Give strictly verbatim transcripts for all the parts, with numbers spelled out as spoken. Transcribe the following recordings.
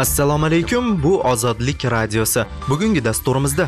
Assalomu alaykum, bu Ozodlik radiosi. Bugungi dasturimizda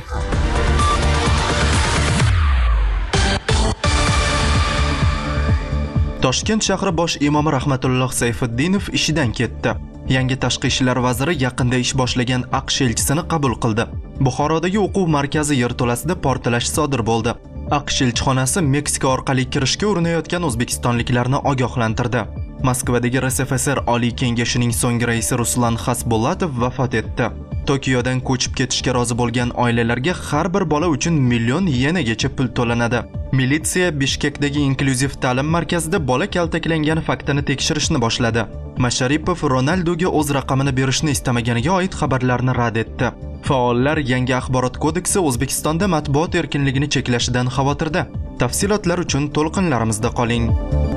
Toshkent shahri bosh imomi Rahmatulloh Sayfiddinov ishidan ketdi. Yangi tashqi ishlar vaziri yaqinda ish boshlagan AQSh elchisini qabul qildi. Buxorodagi o'quv markazi yerto'lasida portlash sodir bo'ldi. AQSh elchixonasi Meksika orqali kirishga urinayotgan o'zbekistonliklarni ogohlantirdi. Moskvadagi R S F S R Oliy kengashining so'nggi raisi Ruslan Xasbullatov vafot etdi. Tokiodan ko'chib ketishga rozi bo'lgan oilalarga har bir bola uchun million yenagacha pul to'lanadi. Militsiya Bishkekdagi inklyuziv ta'lim markazida bola kaltaklangani faktini tekshirishni boshladi. Masharipov Ronaldoga o'z raqamini berishni istamaganiga oid xabarlarni rad etdi. Faollar yangi axborot kodeksi O'zbekistonda matbuot erkinligini cheklashidan xavotirda. Tafsilotlar uchun to'lqinlarimizda qoling.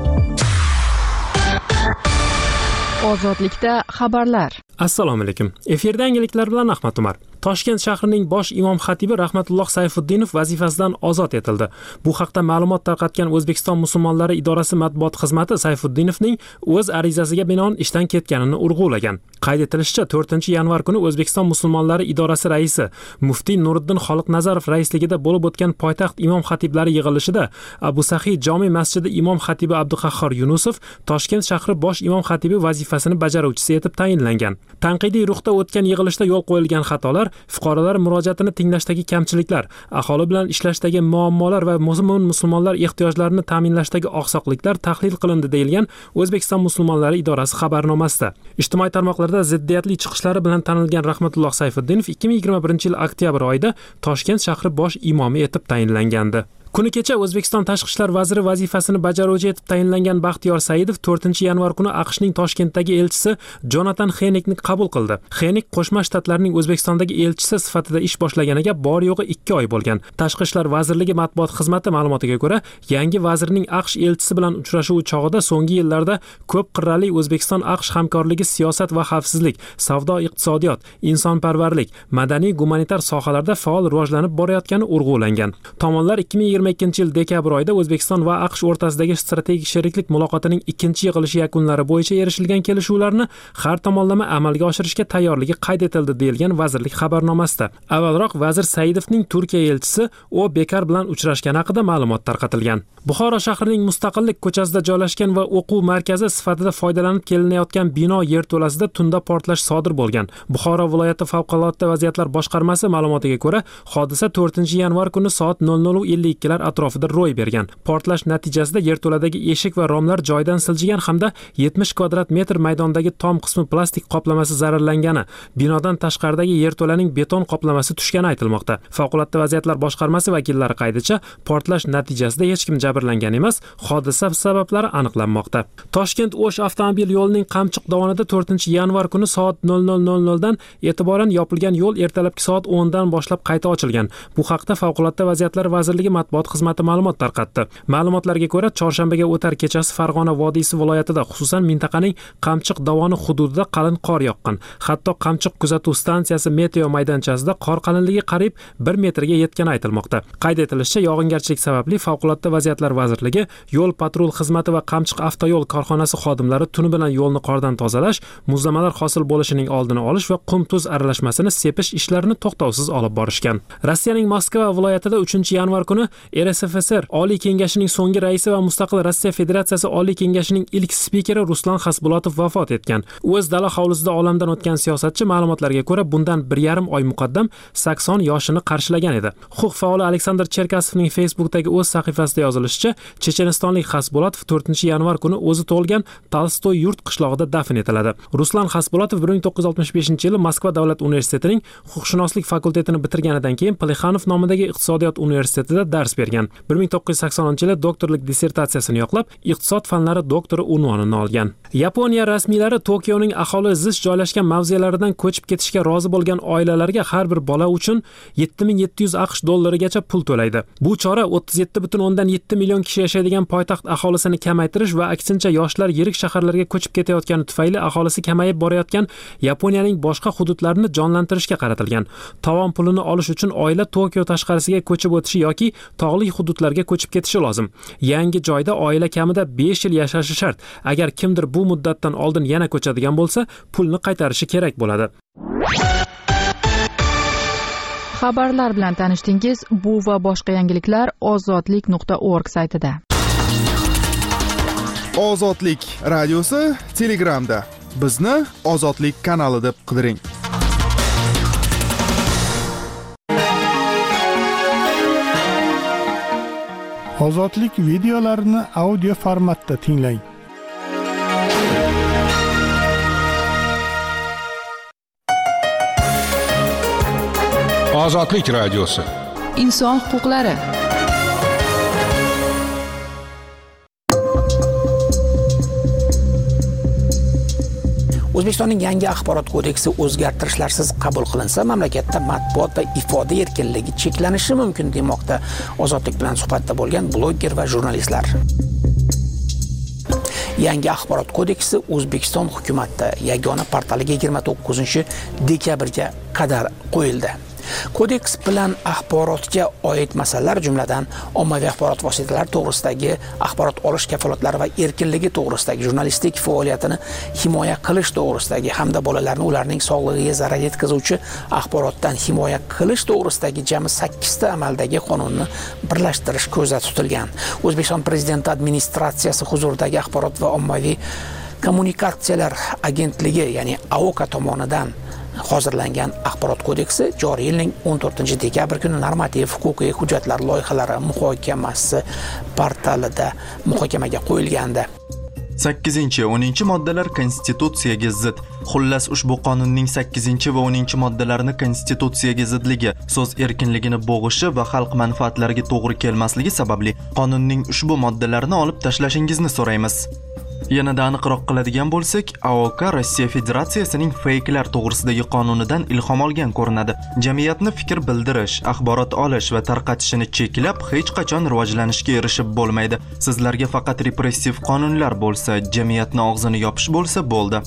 Ozodlikda xabarlar. Assalomu alaykum. Efirda yangiliklar bilan Ahmad Umar. Toshkent shahrining bosh imom xatibi Rahmatulloh Sayfiddinov vazifasidan ozod etildi. Bu haqda ma'lumot tarqatgan O'zbekiston musulmonlari idorasi matbuot xizmati Sayfiddinovning o'z arizasiga binoan ishdan ketganini urg'ulagan. Qayd etilishicha, to'rtinchi yanvar kuni O'zbekiston musulmonlari idorasi raisi Muftiy Nuriddin Xoliqnazarov raisligida bo'lib o'tgan poytaxt imom xatiblari yig'ilishida Abu Sahiy Jome masjidi imom xatibi Abduqahhor Yunusov Toshkent shahri bosh imom xatibi vazifasini bajaruvchisi etib tayinlangan. Tanqidiy ruhda o'tgan yig'ilishda yo'l qo'yilgan xatolar, fuqarolar murojaatini tinglashdagi kamchiliklar, aholi bilan ishlashdagi muammolar va musulmon musulmonlar ehtiyojlarini ta'minlashdagi oqsoqliklar tahlil qilindi deyilgan O'zbekiston musulmonlari idorasi xabarnomasida. Ijtimoiy tarmoqlarda ziddiyatli chiqishlari bilan tanilgan Rahmatulloh Sayfiddinov ikki ming yigirma birinchi yil oktyabr oyida Toshkent shahri bosh imomi etib tayinlangandi. Kuni kecha O'zbekiston tashqi ishlar vaziri vazifasini bajaruvchi etib tayinlangan Baxtiyor Saidov to'rtinchi yanvar kuni AQShning Toshkentdagi elchisi Jonatan Xenikni qabul qildi. Xenik Qo'shma Shtatlarning O'zbekistondagi elchisi sifatida ish boshlaganiga bor yo'g'i ikki oy bo'lgan. Tashqi ishlar vazirligi matbuot xizmati ma'lumotiga ko'ra, yangi vazirning AQSh elchisi bilan uchrashuvi chog'ida so'nggi yillarda ko'p qirrali O'zbekiston AQSh hamkorligi siyosat va xavfsizlik, savdo-iqtisodiyot, insonparvarlik, madaniy-gumanitar sohalarda faol rivojlanib borayotgani urg'ulangan. Tomonlar ikki ming yigirma ikkinchi yil dekabr oyida O'zbekiston va AQSh o'rtasidagi strategik sheriklik muloqotining ikkinchi yig'ilishi yakunlari bo'yicha erishilgan kelishuvlarni har tomonlama amalga oshirishga tayyorligi qayd etildi deyilgan vazirlik xabarnomasida. Avvalroq vazir Saidovning Turkiya elchisi O Bekar bilan uchrashgani haqida ma'lumot tarqatilgan. Buxoro shahrining Mustaqillik ko'chasida joylashgan va o'quv markazi sifatida foydalanib kelinayotgan bino yerto'lasida tunda portlash sodir bo'lgan. Buxoro viloyati favqulodda vaziyatlar boshqarmasi ma'lumotiga ko'ra, hodisa to'rtinchi yanvar kuni soat nol nol ellik ikki lar atrofida ro'y bergan. Portlash natijasida yerto'ladagi eshik va romlar joydan siljigan hamda yetmish kvadrat metr maydondagi tom qismi plastik qoplamasi zararlangani, binodan tashqaridagi yerto'laning beton qoplamasi tushgani aytilmoqda. Favqulodda vaziyatlar boshqarmasi vakillari qaydicha, portlash natijasida hech kim jabrlangan emas, hodisa sabablari aniqlanmoqda. Toshkent O'sh avtomobil yo'lining Qamchiq dovonida to'rtinchi yanvar kuni soat nol nol nol nol dan e'tiboran yopilgan yo'l ertalabki soat o'n dan boshlab qayta ochilgan. Bu haqda Favqulodda vaziyatlar vazirligi matbuot xizmati ma'lumot tarqatdi. Ma'lumotlarga ko'ra, chorshanbaga o'tar kechasi Farg'ona vodiysi viloyatida, xususan mintaqaning Qamchiq dovoni hududida qalin qor yoqqan. Hatto Qamchiq kuzatuv stansiyasi meteo maydonchasida qor qalinligi qariyb bir metrga yetgani aytilmoqda. Qayd etilishicha, yog'ingarchilik sababli Favqulodda vaziyatlar vazirligi, yo'l patrul xizmati va Qamchiq avtoyo'l korxonasi xodimlari tuni bilan yo'lni qordan tozalash, muzlamalar hosil bo'lishining oldini olish va qum-tuz aralashmasini sepish ishlarini to'xtovsiz olib borishgan. Rossiyaning Moskva viloyatida uchinchi yanvar kuni R S F S R Oliy kengashining so'nggi raisi va Mustaqil Rossiya Federatsiyasi Oliy kengashining ilk spikeri Ruslan Xasbullatov vafot etgan. O'z dala hovlisida olamdan o'tgan siyosatchi ma'lumotlarga ko'ra, bundan bir yarim oy muqaddam sakson yoshini qarshilagan edi. Huquq faoli Aleksandr Cherkasovning Facebook'dagi o'z sahifasida yozilishicha, chechenistonlik Xasbullatov to'rtinchi yanvar kuni o'zi tug'ilgan Tolstoy yurt qishlog'ida dafn etiladi. Ruslan Xasbullatov bir ming to'qqiz yuz oltmish beshinchi yili Moskva davlat universitetining huquqshunoslik fakultetini bitirganidan keyin Plexanov nomidagi iqtisodiyot universitetida dars bergan. bir ming to'qqiz yuz saksoninchi yili doktorlik dissertatsiyasini yoqlab, iqtisod fanlari doktori unvonini olgan. Yaponiya rasmiylari Tokioning aholi zich joylashgan mavzelaridan ko'chib ketishga rozi bo'lgan oilalarga har bir bola uchun yetti ming yetti yuz AQSh dollarigacha pul to'laydi. Bu chora o'ttiz yetti butun o'ndan yetti million kishi yashaydigan poytaxt aholisini kamaytirish va aksincha yoshlar yirik shaharlarga ko'chib ketayotgani tufayli aholisi kamayib borayotgan Yaponiyaning boshqa hududlarini jonlantirishga qaratilgan. Tovon pulini olish uchun oila Tokio tashqarisiga ko'chib o'tishi yoki tog'li hududlarga ko'chib ketishi lozim. Yangi joyda oila kamida besh yil yashashi shart. Agar kimdir bu muddatdan oldin yana ko'chadigan bo'lsa, pulni qaytarishi kerak bo'ladi. Xabarlar bilan tanishdingiz. Bu va boshqa yangiliklar ozodlik nuqta org saytida. Ozodlik radiosi Telegramda. Bizni Ozodlik kanali deb qidiring. Ozodlik videolarini audio formatda tinglang. Ozodlik radiosi. Inson huquqlari. O'zbekistonning yangi axborot kodeksi o'zgartirishlarsiz qabul qilinsa, mamlakatda matbuot va ifoda erkinligi cheklanishi mumkin demoqda Ozodlik bilan suhbatda bo'lgan blogger va jurnalistlar. Yangi axborot kodeksi O'zbekiston hukumati yagona portaliga yigirma to'qqizinchi dekabrga qadar qo'yildi. Kodeks bilan axborotga oid masalalar, jumladan ommaviy axborot vositalari to'g'risidagi axborot olish kafolatlari va erkinligi to'g'risidagi jurnalistik faoliyatini himoya qilish to'g'risidagi hamda bolalarni ularning sog'lig'iga zarar yetkazuvchi axborotdan himoya qilish to'g'risidagi jami sakkizta amaldagi qonunni birlashtirish ko'zda tutilgan. O'zbekiston Prezidenti administratsiyasi huzuridagi axborot va ommaviy kommunikatsiyalar agentligi, ya'ni A O K tomonidan hozirlangan axborot kodeksi joriy yilning o'n to'rtinchi dekabr kuni normativ huquqiy hujjatlar loyihalari muhokamasi portalida muhokamaga qo'yilgandi. sakkizinchi va o'ninchi moddalar konstitutsiyaga zid. Xullas, ushbu qonunning sakkizinchi va o'ninchi moddalarini konstitutsiyaga zidligi, so'z erkinligini bo'g'ishi va xalq manfaatlariga to'g'ri kelmasligi sababli qonunning ushbu moddalarini olib tashlashingizni so'raymiz. Yanada aniqroq qiladigan bo'lsak, A O K Rossiya Federatsiyasining fakelar to'g'risidagi qonunidan ilhom olgan ko'rinadi. Jamiyatni fikr bildirish, axborot olish va tarqatishini cheklab, hech qachon rivojlanishga erishib bo'lmaydi. Sizlarga faqat repressiv qonunlar bo'lsa, jamiyatni og'zini yopish bo'lsa bo'ldi.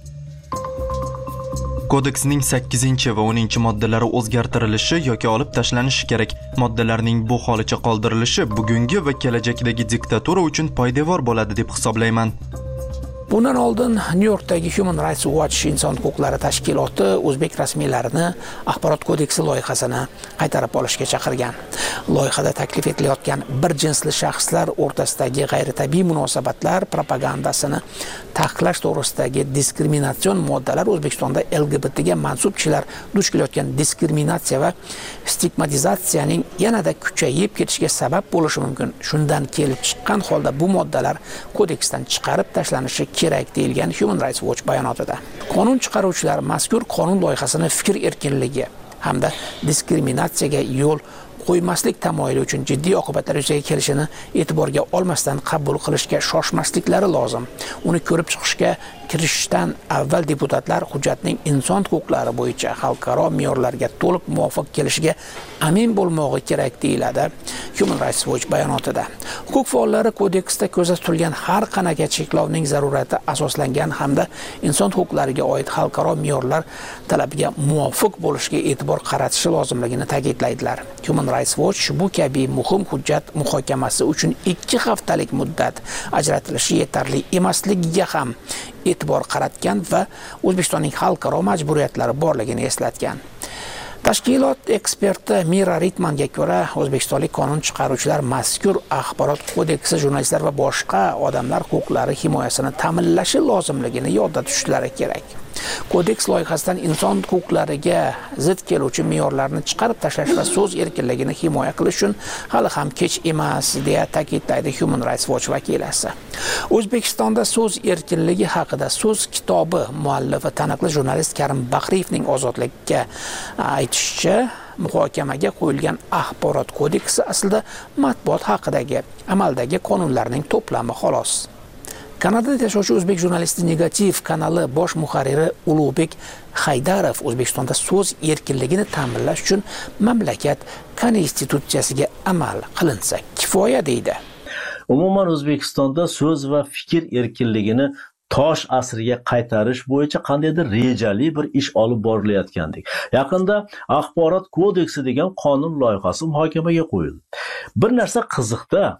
Kodeksning sakkizinchi va o'ninchi moddalari o'zgartirilishi yoki olib tashlanishi kerak. Moddalarning bu holicha qoldirilishi bugungi va kelajakdagi diktatura uchun poydevor bo'ladi deb hisoblayman. Bundan oldin New Yorkdagi Human Rights Watch inson huquqlari tashkiloti o'zbek rasmiylarini axborot kodeksi loyihasini qaytarib olishga chaqirgan. Loyihada taklif etilayotgan bir jinsli shaxslar o'rtasidagi g'ayritabiiy munosabatlar propagandasini taqiqlash to'g'risidagi diskriminatsion moddalar O'zbekistonda L G B T ga mansub kishilar duch kelayotgan diskriminatsiya va stigmatizatsiyaning yanada kuchayib ketishiga sabab bo'lishi mumkin. Shundan kelib chiqqan holda bu moddalar kodeksdan chiqarib tashlanishi kerak deyilgan Human Rights Watch bayonotida. Qonun chiqaruvchilar mazkur qonun loyihasini fikr erkinligi hamda diskriminatsiyaga yo'l qo'ymaslik tamoyili uchun jiddiy oqibatlar yuzaga kelishini e'tiborga olmasdan qabul qilishga shoshmasliklari lozim. Uni ko'rib chiqishga kirishishdan avval deputatlar hujjatning inson huquqlari bo'yicha xalqaro me'yorlarga to'liq muvofiq kelishiga amin bo'lmog'i kerak deyiladi Human Rights Watch bayonotida. Huquq faollari kodeksda ko'zda tutilgan har qanaqa cheklovning zarurati asoslangan hamda inson huquqlariga oid xalqaro me'yorlar talabiga muvofiq bo'lishiga e'tibor qaratishi lozimligini ta'kidlaydilar. Human Rights Watch bu kabi muhim hujjat muhokamasi uchun ikki haftalik muddat ajratilishi yetarli emasligiga ham e'tibor qaratgan va O'zbekistonning xalqaro majburiyatlari borligini eslatgan. Tashkilot eksperti Mira Ritmanga ko'ra, o'zbekistonlik qonun chiqaruvchilar mazkur axborot kodeksi jurnalistlar va boshqa odamlar huquqlari himoyasini ta'minlashi lozimligini yodda tutishlari kerak. Kodeks loyihasidan inson huquqlariga zid keluvchi me'yorlarni chiqarib tashlash va so'z erkinligini himoya qilish uchun hali ham kech emas, deya ta'kidlaydi Human Rights Watch vakilasi. O'zbekistonda so'z erkinligi haqida so'z kitobi muallifi taniqli jurnalist Karim Baxriyevning Ozodlikka aytishicha, muhokamaga qo'yilgan axborot kodeksi aslida matbuot haqidagi amaldagi qonunlarning to'plami xolos. Kanadada yashovchi o'zbek jurnalisti Negativ kanali bosh muharriri Ulug'bek Haydarov O'zbekistonda so'z erkinligini ta'minlash uchun mamlakat konstitutsiyasiga amal qilinsa kifoya deydi. Umuman O'zbekistonda so'z va fikr erkinligini tosh asriga qaytarish bo'yicha qandaydir rejali bir ish olib borilayotgandek. Yaqinda axborot kodeksi degan qonun loyihasi muhokamaga qo'yildi. Bir narsa qiziqda,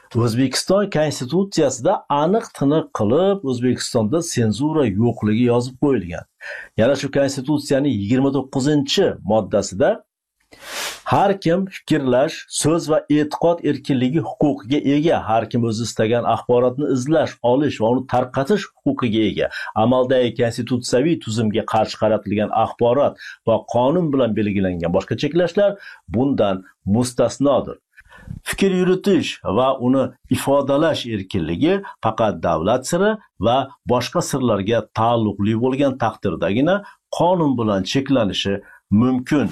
O'zbekiston konstitutsiyasida aniq tiniq qilib O'zbekistonda senzura yo'qligi yozib qo'yilgan. Yana shu konstitutsiyaning yigirma to'qqizinchi moddasida har kim fikrlash, so'z va e'tiqod erkinligi huquqiga ega, har kim o'zi istagan axborotni izlash, olish va uni tarqatish huquqiga ega. Amaldagi konstitutsiyaviy tuzumga qarshi qaratilgan axborot va qonun bilan belgilangan boshqa cheklashlar bundan mustasnodir. Fikr yuritish va uni ifodalash erkinligi faqat davlat siri va boshqa sirlarga taalluqli bo'lgan taqdirdagina qonun bilan cheklanishi mumkin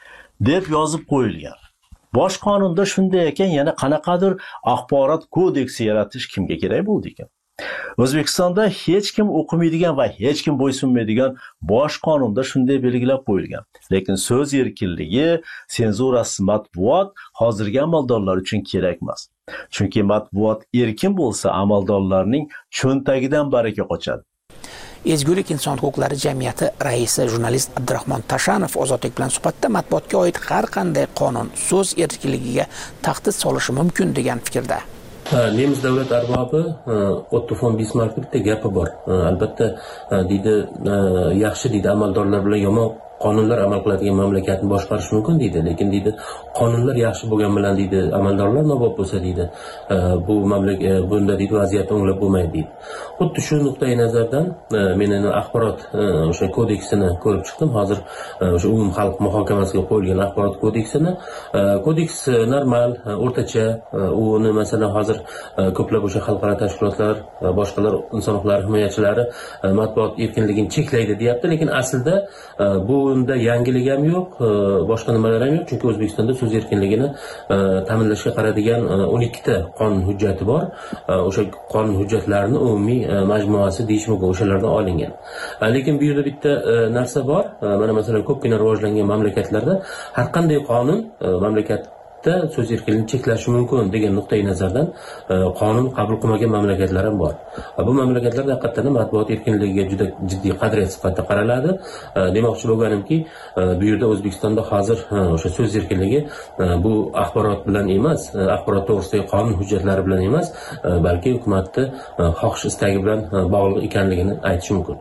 deb yozib qo'yilgan. Bosh qonunda shunday ekan, yana qanaqadir axborot kodeksi yaratish kimga kerak bo'ldi ekan? O'zbekistonda hech kim o'qimaydigan va hech kim bo'ysunmaydigan bosh qonunda shunday belgilab qo'yilgan. Lekin so'z erkinligi, senzurasiz matbuot hozirgi amaldorlar uchun kerak emas. Chunki matbuot erkin bo'lsa, amaldorlarning cho'ntagidan baraka qochadi. Ezgulik inson huquqlari jamiyati raisi jurnalist Abdurahmon Tashanov Ozodlik bilan suhbatda matbuotga oid har qanday qonun so'z erkinligiga tahdid solishi mumkin degan fikrda. Nemis davlat arbobi Otto von Bismarckning bitta gapi bor. Albatta deydi, yaxshi deydi, amaldorlar bilan yomon qonunlar amal qiladigan mamlakatni boshqarish mumkin deydi, lekin deydi, qonunlar yaxshi bo'lgan bilan deydi, amaldorlar nobop bo'lsa deydi, bu mamlakat bunda deydi vaziyatni o'nglab bo'lmaydi deydi. Xuddi shu nuqtai nazardan men axborot o'sha kodeksini ko'rib chiqdim. Hozir o'sha umum xalq muhokamasiga qo'yilgan axborot kodeksini, kodeks normal, o'rtacha, uni masalan hozir ko'plab o'sha xalqaro tashkilotlar, boshqalar inson huquqlari himoyachilari matbuot erkinligini cheklaydi deyapti, lekin aslida bu unda yangilik ham yo'q, boshqa nimalar ham yo'q, chunki O'zbekistonda so'z erkinligini ta'minlashga qaradigan o'n ikkita qonun hujjati bor. O'sha qonun hujjatlarini umumiy majmuasi deyish mumkin, o'shalardan olingan. Lekin bu yerda bitta narsa bor. Mana masalan ko'pgina rivojlangan mamlakatlarda har qanday qonun mamlakat so'z erkinligini cheklashi mumkin degan nuqtai nazardan qonun qabul qilmagan mamlakatlar ham bor. Bu mamlakatlarda haqiqatan matbuot erkinligiga juda jiddiy qadriyat sifatida qaraladi. Demoqchi bo'lganimki, bu yerda O'zbekistonda hozir o'sha so'z erkinligi bu axborot bilan emas, axborot to'g'risidagi qonun hujjatlari bilan emas, balki hukumatning xohish istagi bilan bog'liq ekanligini aytish mumkin.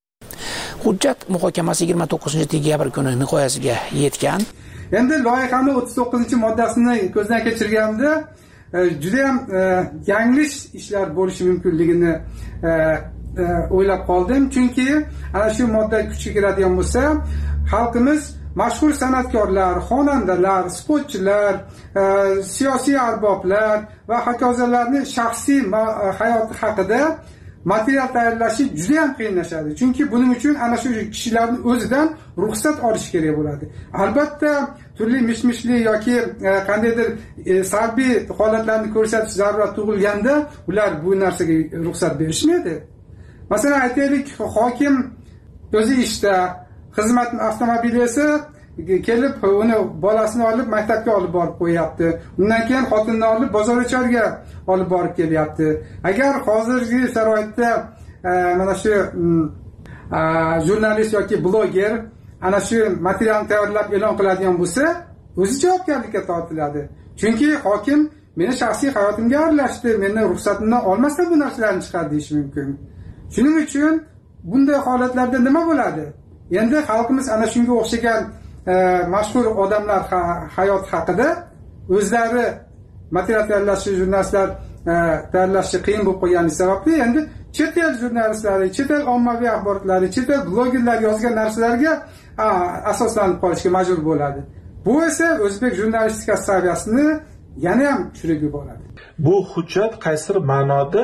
Hujjat muhokamasi yigirma to'qqizinchi dekabr kuni nihoyasiga yetgan. Endi loyihaning o'ttiz to'qqizinchi moddasini ko'zdan kechirganda juda ham yanglish ishlar bo'lishi mumkinligini o'ylab qoldim. Chunki ana shu modda kuchga kiradigan bo'lsa, xalqimiz mashhur san'atkorlar, xonandalar, sportchilar, siyosiy arboblar va hokazolarning shaxsiy hayoti haqida material tayyorlashi juda ham qiyinlashadi. Chunki buning uchun ana shu kishilarning o'zidan ruxsat olish kerak bo'ladi. Albatta, turli mishmishli yoki qandaydir salbiy holatlarni ko'rsatish zarurat tug'ilganda ular bu narsaga ruxsat berishmaydi. Masalan, aytaylik, hokim o'zi ishda, xizmat avtomobili esa kelib uni bolasini olib maktabga olib borib qo'yapti. Undan keyin xotinini olib bozorga olib borib kelyapti. Agar hozirgi sharoitda mana shu jurnalist yoki bloger ana shu materialni tayyorlab e'lon qiladigan bo'lsa, o'zi javobgarlikka tortiladi. Chunki hokim meni shaxsiy hayotimga aralashdi, meni ruxsatimdan olmasa bu narsalarni chiqardi deyish mumkin. Shuning uchun bunday holatlarda nima bo'ladi? Endi xalqimiz ana shunga o'xshagan mashhur odamlar hayot haqida o'zlari material tayyorlashi, jurnalistlar tayyorlashi qiyin bo'lib qolgani sababli endi chet el jurnalistlari, chet el ommaviy axborotlari, chet el blogerlar yozgan narsalarga asoslanib qolishga majbur bo'ladi. Bu esa o'zbek jurnalistikasi saviyasini yana ham tushirib yuboradi. Bu hujjat qaysi ma'noda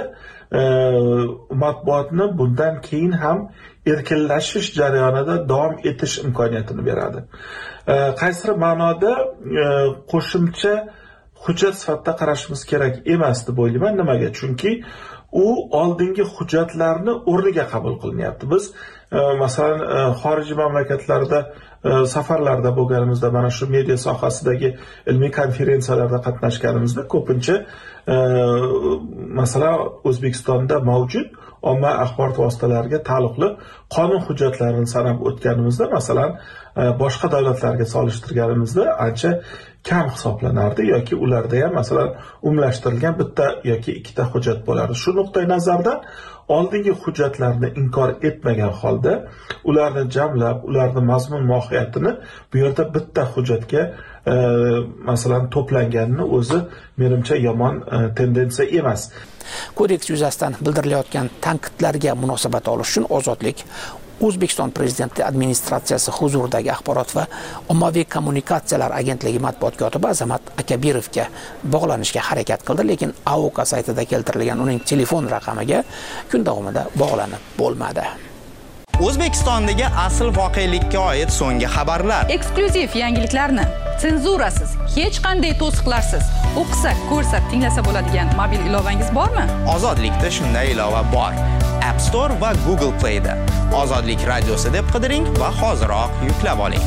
matbuotni bundan keyin ham erkinlashish jarayonida davom etish imkoniyatini beradi. Qaysi ma'noda qo'shimcha hujjat sifatida qarashimiz kerak emas deb o'ylayman. Nimaga? Chunki u oldingi hujjatlarni o'rniga qabul qilinyapti. Biz masalan xorijiy mamlakatlarda safarlarda bo'lganimizda, mana shu media sohasidagi ilmiy konferensiyalarda qatnashganimizda ko'pincha masalan O'zbekistonda mavjud ommaviy axborot vositalariga taalluqli qonun hujjatlarini sanab o'tganimizda, masalan, boshqa davlatlarga solishtirganimizda ancha kam hisoblanardi yoki ularda ham masalan umumlashtirilgan bitta yoki ikkita hujjat bo'lardi. Shu nuqtai nazardan oldingi hujjatlarni inkor etmagan holda ularni jamlab, ularni mazmun mohiyatini bu yerda bitta hujjatga e, masalan to'planganini o'zi menimcha yomon e, tendensiya emas. Kodeks yuzasidan bildirilayotgan tanqidlarga munosabat olish uchun Ozodlik O'zbekiston Prezidenti administratsiyasi huzuridagi axborot va ommaviy kommunikatsiyalar agentligi matbuot kotibi Azamat Akabirovga bog'lanishga harakat qildi, lekin A O K saytida keltirilgan uning telefon raqamiga kun davomida bog'lanib bo'lmadi. O'zbekistondagi asl voqelikka oid so'nggi xabarlar, eksklyuziv yangiliklarni senzurasiz, hech qanday to'siqlarsiz o'qisak, ko'rsak, tinglasa bo'ladigan mobil ilovangiz bormi? Ozodlikda shunday ilova bor. App Store va Google Play da Ozodlik radiosi deb qidiring va hoziroq yuklab oling.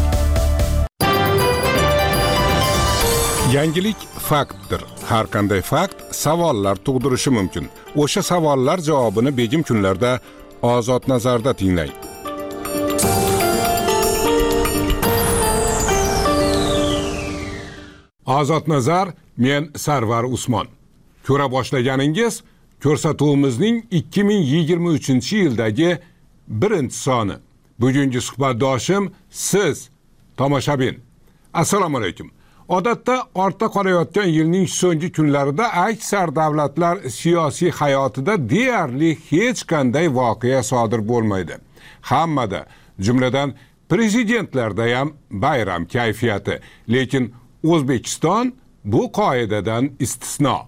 Yangilik faktdir. Har qanday fakt savollar tug'dirishi mumkin. O'sha savollar javobini begim kunlarda Ozod nazarda tinglang. Ozod nazar, men Sarvar Usmon. Ko'ra boshlaganingiz ko'rsatuvimizning ikki ming yigirma uchinchi yildagi birinchi soni. Bugungi suhbatdoshim siz, tomoshabin. Assalomu alaykum. Odatda ortda qolayotgan yilning so'nggi kunlarida aksar davlatlar siyosiy hayotida deyarli hech qanday voqea sodir bo'lmaydi. Hammada, jumladan prezidentlarda ham bayram kayfiyati, lekin O'zbekiston bu qoidadan istisno.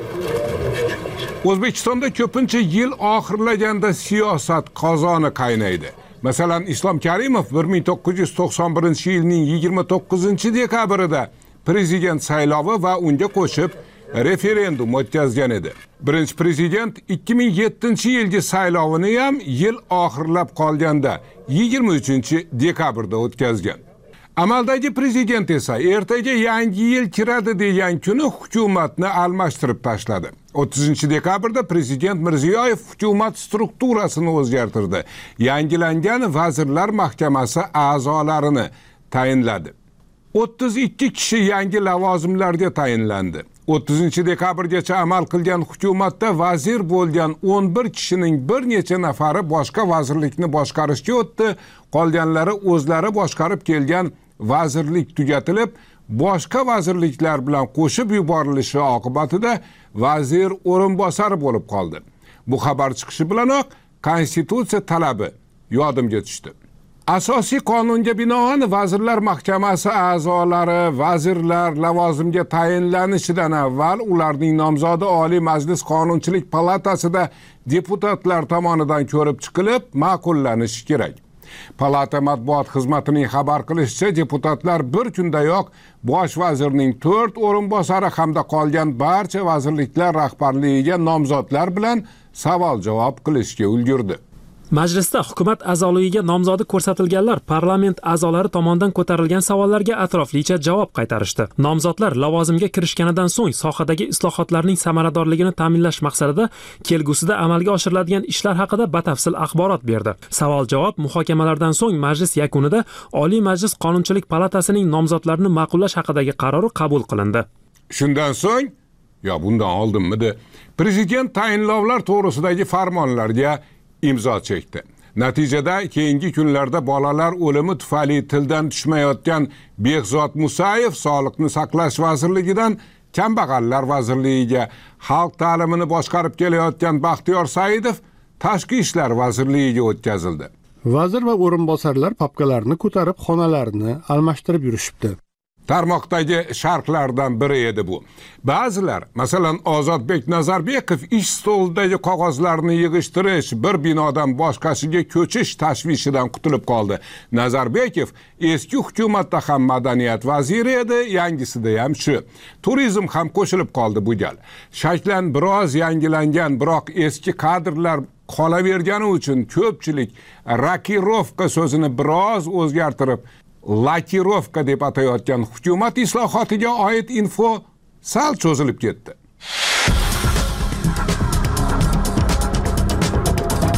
O'zbekistonda ko'pincha yil oxirlaganda siyosat qozoni qaynaydi. Masalan, Islom Karimov bir ming to'qqiz yuz to'qson birinchi yilning yigirma to'qqizinchi dekabrida prezident saylovi va unga qo'shib referendum o'tkazgan edi. Birinchi prezident ikki ming yettinchi yilgi saylovini ham yil oxirlab qolganda yigirma uchinchi dekabrda o'tkazgan. Amaldagi prezident esa ertaga yangi yil kiradi degan kuni hukumatni almashtirib tashladi. o'ttizinchi dekabrda prezident Mirziyoyev hukumat strukturasini o'zgartirdi. Yangilangan vazirlar mahkamasi a'zolarini tayinladi. o'ttiz ikki kishi yangi lavozimlarga tayinlandi. o'ttizinchi dekabrgacha amal qilgan hukumatda vazir bo'lgan o'n bir kishining bir necha nafari boshqa vazirlikni boshqarishga o'tdi. Qolganlari o'zlari boshqarib kelgan vazirlik tugatilib, boshqa vazirliklar bilan qo'shib yuborilishi oqibatida vazir o'rinbosari bo'lib qoldi. Bu xabar chiqishi bilanoq konstitutsiya talabi yodimga tushdi. Asosiy qonunga binoan Vazirlar Mahkamasi a'zolari vazirlar lavozimga tayinlanishidan avval ularning nomzodi Oliy Majlis Qonunchilik palatasida deputatlar tomonidan ko'rib chiqilib, ma'qullanishi kerak. Palata matbuot xizmatining xabar qilishicha, deputatlar bir kundayoq bosh vazirning to'rt o'rinbosari hamda qolgan barcha vazirliklar rahbarligiga nomzodlar bilan savol-javob qilishga ulgurdi. Majlisda hukumat a'zoligiga nomzodi ko'rsatilganlar parlament a'zolari tomonidan ko'tarilgan savollarga atroflicha javob qaytarishdi. Nomzodlar lavozimga kirishganidan so'ng sohadagi islohotlarning samaradorligini ta'minlash maqsadida kelgusida amalga oshiriladigan ishlar haqida batafsil axborot berdi. Savol-javob muhokamalardan so'ng majlis yakunida Oliy Majlis Qonunchilik palatasining nomzodlarini ma'qullash haqidagi qarori qabul qilindi. Shundan so'ng, yo bundan oldinmidi, prezident tayinlovlar to'g'risidagi farmonlarga imzo chekdi. Natijada keyingi kunlarda bolalar o'limi tufayli tildan tushmayotgan Behzod Musayev Sog'liqni saqlash vazirligidan Kambag'allar vazirligiga, xalq ta'limini boshqarib kelayotgan Baxtiyor Saidov Tashqi ishlar vazirligiga o'tkazildi. Vazir va o'rinbosarlar papkalarni ko'tarib xonalarini almashtirib yurishibdi. Tarmoqdagi sharhlardan biri edi bu. Ba'zilar, masalan, Ozodbek Nazarbekov ish stolidagi qog'ozlarni yig'ishtirish, bir binodan boshqasiga ko'chish tashvishidan qutulib qoldi. Nazarbekov eski hukumatda ham madaniyat vaziri edi, yangisida ham shu. Turizm ham qo'shilib qoldi bu gal. Shaklan biroz yangilangan, biroq eski kadrlar qolavergani uchun ko'pchilik rakirovka so'zini biroz o'zgartirib lakirovka deb atayotgan hukumat islohotiga oid info sal cho'zilib ketdi.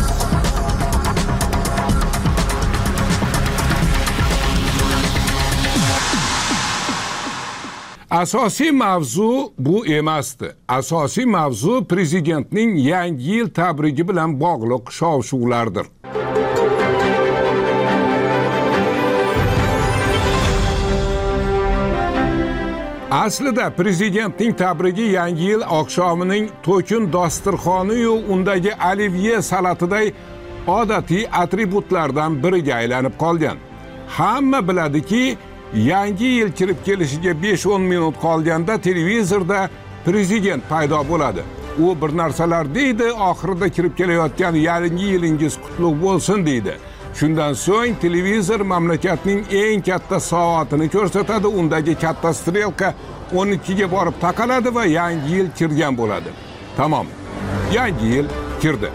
Asosiy mavzu bu emasdi. Asosiy mavzu prezidentning yangi yil tabrigi bilan bog'liq shov-shuvlardir. Aslida prezidentning tabrigi yangi yil oqshomining to'kin dasturxoni-yu undagi olivye salatiday odatiy atributlardan biriga aylanib qolgan. Hamma biladiki, yangi yil kirib kelishiga besh o'n minut qolganda televizorda prezident paydo bo'ladi. U bir narsalar deydi, oxirida kirib kelayotgan yangi yilingiz qutlug' bo'lsin deydi. Shundan so'ng televizor mamlakatning eng katta soatini ko'rsatadi. Undagi katta strelka o'n ikkiga borib taqaladi va yangi yil kirgan bo'ladi. Tamom. Yangi yil kirdi.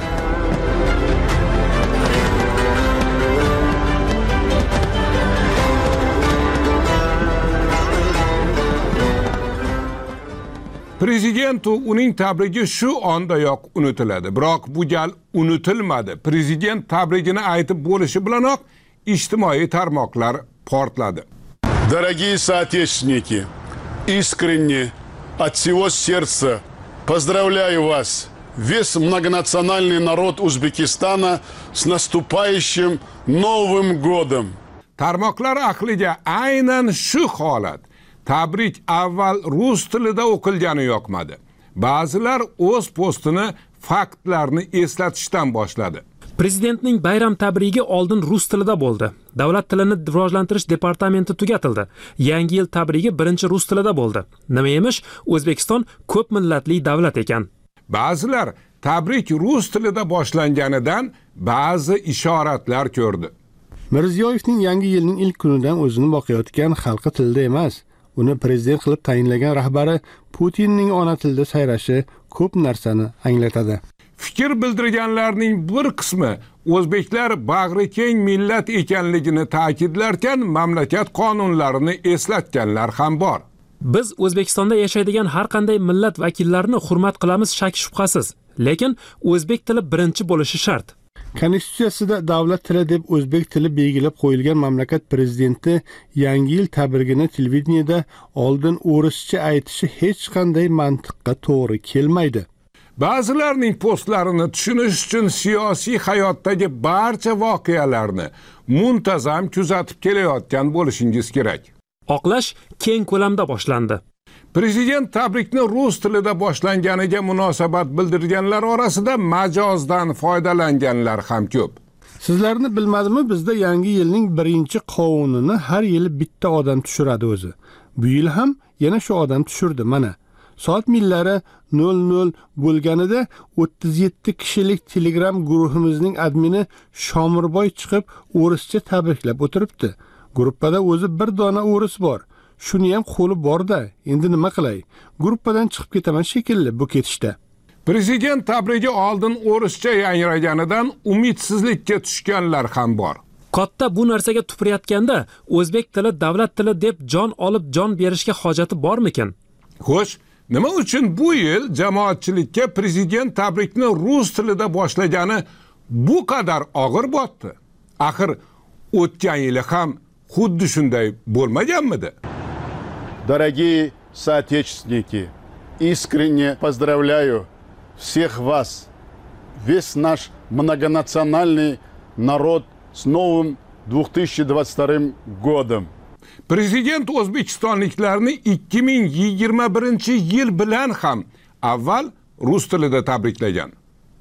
Prezident uning tabrigi shu ondayoq unutiladi. Biroq bu gal unutilmadi. Prezident tabrigini aytib bo'lishi bilanoq ijtimoiy tarmoqlar portladi. Дорогие соотечественники, искренне от всего сердца поздравляю вас, весь многонациональный народ Узбекистана, с наступающим Новым годом. Tarmoqlar aqliga aynan shu holat. Tabrik avval rus tilida o'qilgani yoqmadi. Ba'zilar o'z postini faktlarni eslatishdan boshladi. Prezidentning bayram tabrigi oldin rus tilida bo'ldi. Davlat tilini rivojlantirish departamenti tugatildi. Yangi yil tabrigi birinchi rus tilida bo'ldi. Nima emish, O'zbekiston ko'p millatli davlat ekan. Ba'zilar tabrik rus tilida boshlanganidan ba'zi ishoratlar ko'rdi. Mirziyoyevning yangi yilning ilk kunidan o'zini boqayotgan xalqi tilida emas, uni prezident qilib tayinlagan rahbari Putinning ona tilida sayrashi ko'p narsani anglatadi. Fikr bildirganlarning bir qismi o'zbeklar bag'ri keng millat ekanligini ta'kidlarkan, mamlakat qonunlarini eslatganlar ham bor. Biz O'zbekistonda yashaydigan har qanday millat vakillarini hurmat qilamiz, shak shubhasiz, lekin o'zbek tili birinchi bo'lishi shart. Konstitutsiyasida davlat tili deb o'zbek tili belgilab qo'yilgan mamlakat prezidenti yangi yil tabrigini televideniyada oldin o'rischa aytishi hech qanday mantiqqa to'g'ri kelmaydi. Ba'zilarning postlarini tushunish uchun siyosiy hayotdagi barcha voqealarni muntazam kuzatib kelayotgan bo'lishingiz kerak. Oqlash keng ko'lamda boshlandi. Prezident tabrikni rus tilida boshlanganiga munosabat bildirganlar orasida majozdan foydalanganlar ham ko'p. Sizlarni bilmadimi, bizda yangi yilning birinchi qovunini har yili bitta odam tushiradi o'zi. Bu yil ham yana shu odam tushirdi mana. Soat millari nol nol bo'lganida o'ttiz yetti kishilik Telegram guruhimizning admini Shomirboy chiqib o'rischa tabriklab o'tiribdi. Gruppada o'zi bir dona o'ris bor. Shuni ham qo'li bor-da, endi nima qilay? Gruppadan chiqib ketaman shekilli bu ketishda. Prezident tabrigi oldin o'rischa yangraganidan umidsizlikka tushganlar ham bor. Katta bu narsaga tupurayotganda o'zbek tili davlat tili deb jon olib jon berishga hojati bormikin? Xo'sh, nima uchun bu yil jamoatchilikka prezident tabrikni rus tilida boshlagani bu qadar og'ir botdi? Axir o'tgan yili ham xuddi shunday bo'lmaganmidi? Дорогие соотечественники, искренне поздравляю всех вас, весь наш многонациональный народ с новым две тысячи двадцать вторым годом. Prezident o'zbekistonliklarni ikki ming yigirma birinchi yil bilan ham avval rus tilida tabriklagan.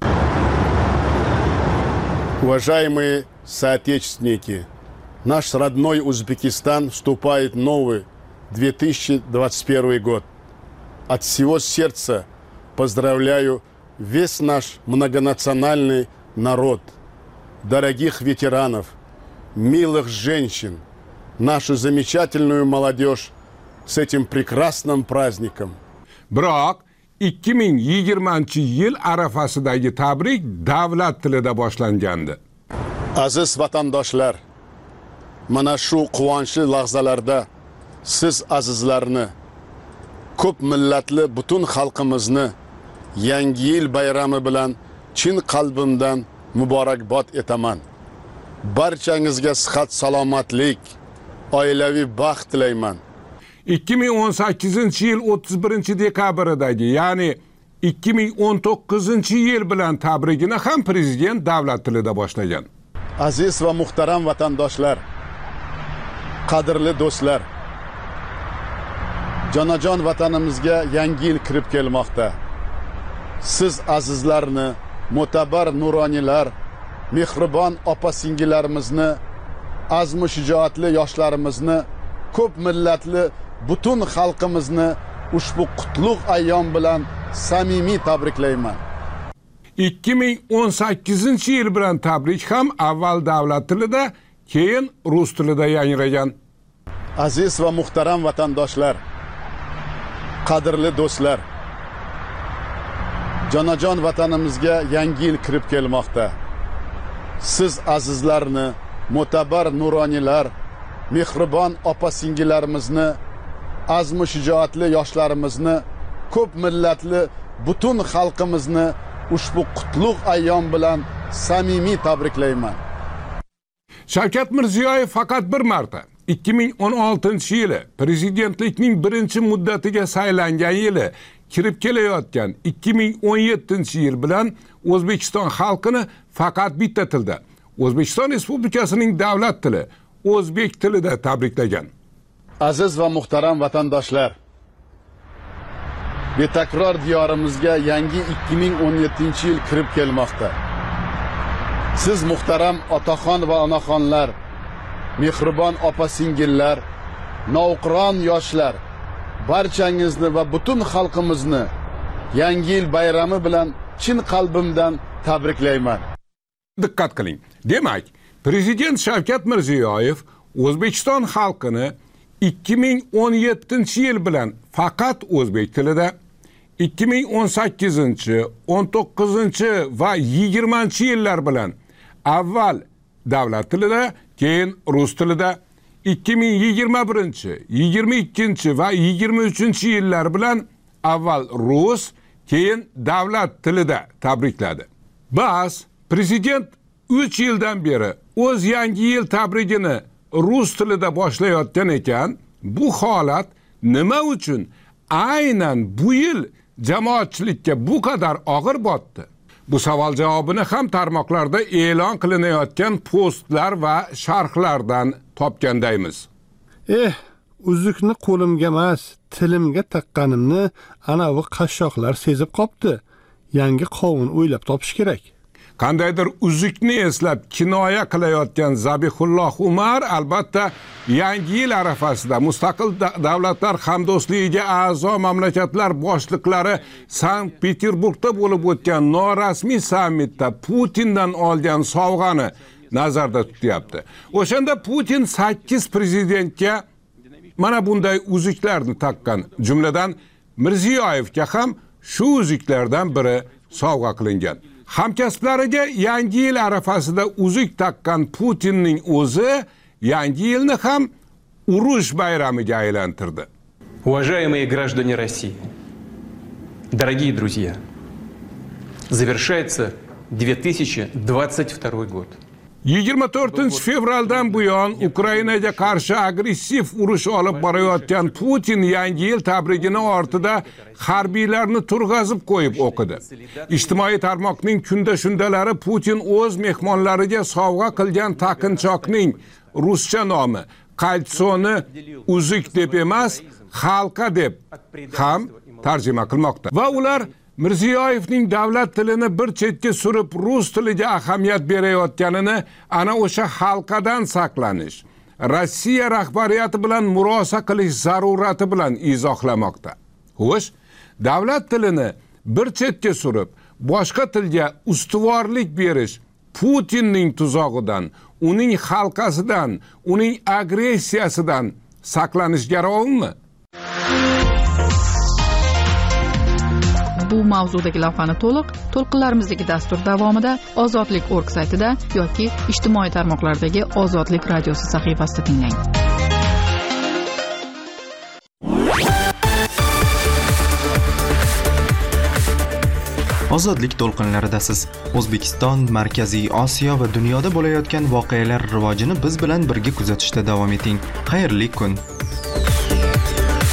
Уважаемые соотечественники, наш родной Узбекистан вступает в новый две тысячи двадцать первый год. От всего сердца поздравляю весь наш многонациональный народ, дорогих ветеранов, милых женщин, нашу замечательную молодежь с этим прекрасным праздником. Biroq ikki ming yigirmanchi yil arafasidagi tabrik davlat tilida boshlangandi. Aziz vatandoshlar, mana shu quvonchli lahzalarda siz azizlarni, ko'p millatli butun xalqimizni yangi yil bayrami bilan chin qalbimdan muborakbod etaman. Barchangizga sihat, salomatlik, oilaviy baxt tilayman. ikki ming o'n sakkizinchi yil o'ttiz birinchi dekabrdagi, ya'ni ikki ming o'n to'qqizinchi yil bilan tabrigini ham prezident davlat tilida boshlagan. Aziz va muhtaram vatandoshlar, qadrli do'stlar, jonajon vatanimizga yangi yil kirib kelmoqda. Siz azizlarni, mo'tabar nuroniylar, mehribon opa-singillarimizni, azmu shijoatli yoshlarimizni, ko'p millatli butun xalqimizni ushbu qutlug' ayyom bilan samimiy tabriklayman. ikki ming o'n sakkizinchi yil bilan tabrik ham avval davlat tilida, keyin rus tilida yangragan. Aziz va muhtaram vatandoshlar, qadrli do'stlar, jonajon vatanimizga yangi yil kirib kelmoqda. Siz azizlarni, mo'tabar nuroniylar, mehribon opa-singillarimizni, azmu shijoatli yoshlarimizni, ko'p millatli butun xalqimizni ushbu qutlug' ayyom bilan samimiy tabriklayman. Shavkat Mirziyoyev faqat bir marta ikki ming o'n oltinchi yili prezidentlikning birinchi muddatiga saylangan yili kirib kelayotgan ikki ming o'n yettinchi yil bilan O'zbekiston xalqini faqat bitta tilda, O'zbekiston Respublikasining davlat tili, o'zbek tilida tabriklagan. Aziz va muhtaram vatandoshlar, betakror diyorimizga yangi ikki ming o'n yettinchi yil kirib kelmoqda. Siz muhtaram otaxon va onaxonlar, mehribon opa-singillar, novqiron yoshlar, barchangizni va butun xalqimizni yangi yil bayrami bilan chin qalbimdan tabriklayman. Diqqat qiling. Demak, prezident Shavkat Mirziyoyev O'zbekiston xalqini ikki ming o'n yettinchi yil bilan faqat o'zbek tilida, ikki ming o'n sakkizinchi, o'n to'qqizinchi va yigirmanchi yillar bilan avval davlat tilida, keyin rus tilida, ikki ming yigirma birinchi, yigirma ikkinchi va yigirma uchinchi yillar bilan avval rus, keyin davlat tilida tabrikladi. Bas, prezident uch yildan beri o'z yangi yil tabrigini rus tilida boshlayotgan ekan, bu holat nima uchun aynan bu yil jamoatchilikka bu qadar og'ir botdi? Bu savol javobini ham tarmoqlarda e'lon qilinayotgan postlar va sharhlardan topgandaymiz. Eh, uzukni qo'limga emas, tilimga taqqanimni ana bu qashshoqlar sezib qopti. Yangi qovun o'ylab topish kerak. Qandaydir uzukni eslab kinoya qilayotgan Zabihulloh Umar albatta yangi yil arafasida mustaqil davlatlar hamdo'stligiga a'zo mamlakatlar boshliqlari Sankt-Peterburgda bo'lib o'tgan norasmiy sammitda Putindan olgan sovg'ani nazarda tutyapti. O'shanda Putin sakkiz prezidentga mana bunday uzuklarni taqqan, jumladan Mirziyoyevga ham shu uzuklardan biri sovg'a qilingan. Hamkasblariga yangi yil arafasida uzuk taqqan Putinning o'zi yangi yilni ham urush bayramiga aylantirdi. Уважаемые граждане России, дорогие друзья, завершается две тысячи двадцать второй год. yigirma to'rtinchi fevraldan buyon Ukrainaga qarshi agressiv urush olib borayotgan Putin yangi yil tabrigini ortida harbiylarni turg'azib qo'yib o'qidi. Ijtimoiy tarmoqning kunda shundalari Putin o'z mehmonlariga sovg'a qilgan taqinchoqning ruscha nomi qaltsoni uzuk deb emas, halqa deb ham tarjima qilmoqda. Va ular Mirziyoyevning davlat tilini bir chetga surib rus tiliga ahamiyat berayotganini ana o'sha halqadan saqlanish, Rossiya rahbariyati bilan murosa qilish zarurati bilan izohlamoqda. Xo'sh, davlat tilini bir chetga surib boshqa tilga ustuvorlik berish Putinning tuzog'idan, uning halqasidan, uning agressiyasidan saqlanish garovimi? Bu mavzudagi lavhani to'liq to'lqinlarimizdagi dastur davomida ozodlik nokta org saytida yoki ijtimoiy tarmoqlardagi Ozodlik radiosi sahifasida tinglang. Ozodlik to'lqinlaridasiz. O'zbekiston, Markaziy Osiyo va dunyoda bo'layotgan voqealar rivojini biz bilan birga kuzatishda davom eting. Xayrli kun.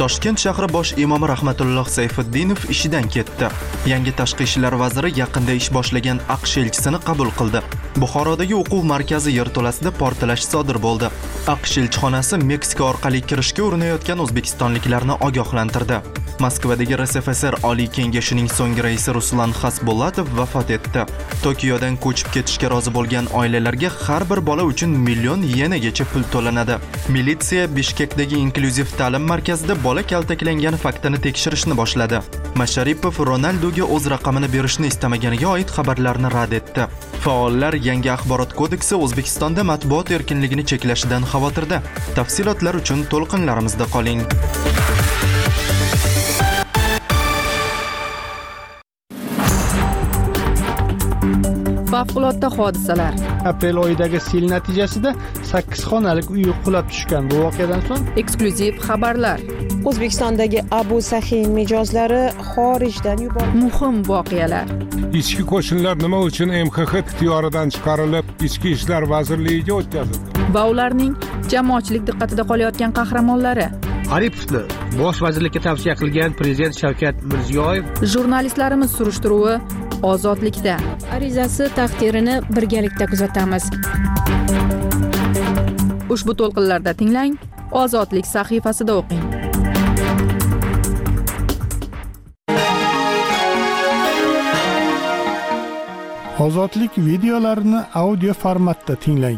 Toshkent shahri bosh imomi Rahmatulloh Sayfiddinov ishidan ketdi. Yangi tashqi ishlar vaziri yaqinda ish boshlagan AQSh elchisini qabul qildi. Buxorodagi o'quv markazi yerto'lasida portlash sodir bo'ldi. AQSh elchixonasi Meksika orqali kirishga urinayotgan o'zbekistonliklarni ogohlantirdi. Moskvadagi R S F S R Oliy Kengashining so'nggi raisi Ruslan Xasbullatov vafot etdi. Tokiodan ko'chib ketishga rozi bo'lgan oilalarga har bir bola uchun million yenagacha pul to'lanadi. Militsiya Bishkekdagi inklyuziv ta'lim markazida bola kaltaklangani faktini tekshirishni boshladi. Masharipov Ronaldoga o'z raqamini berishni istamaganiga oid xabarlarni rad etdi. Faollar yangi axborot kodeksi O'zbekistonda matbuot erkinligini cheklashidan xavotirda. Tafsilotlar uchun to'lqinlarimizda qoling. Favqulodda hodisalar. Aprel oyidagi sel natijasida sakkiz xonalik uy qulab tushgan. Bu voqeadan so'ng eksklyuziv xabarlar. O'zbekistondagi Abu Sahiy mijozlari xorijdan yuborildi. Muhim voqealar. Ichki qo'shinlar nima uchun M X X ixtiyoridan chiqarilib, Ichki ishlar vazirligiga o'tkazildi? Va ularning jamoatchilik diqqatida qolayotgan qahramonlari. Aripovni bosh vazirlikka tavsiya qilgan prezident Shavkat Mirziyoyev. Jurnalistlarimiz surishtiruvi ozodlikda. Arizasi taqdirini birgalikda kuzatamiz. Ushbu to'lqinlarda tinglang, Ozodlik sahifasida o'qing. Ozodlik videolarini audio formatda tinglang.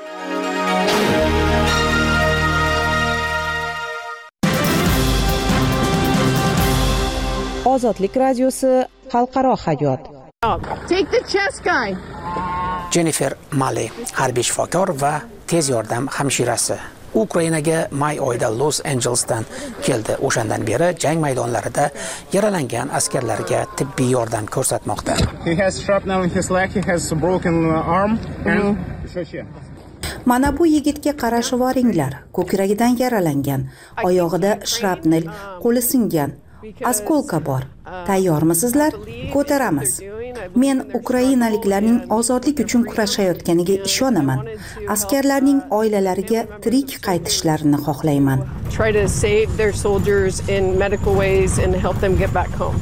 Ozodlik radiosi xalqaro hayot. Take the chest guy. Jennifer Malley, harbiy shifokor va tez yordam hamshirasi. Ukrainaga may oyida Los Angelesdan keldi. O'shandan beri jang maydonlarida yaralangan askarlarga tibbiy yordam ko'rsatmoqda. He has shrapnel in his leg, he has a broken arm and Mana bu yigitga qarashib boringlar. Ko'kragidan yaralangan, oyog'ida shrapnel, qo'li singan. Askolka bor. Tayyormisizlar? Ko'taramiz. Men ukrainaliklarning ozodlik uchun kurashayotganiga ishonaman. Askarlarning oilalariga tirik qaytishlarini xohlayman. Try to save their soldiers in medical ways and help them get back home.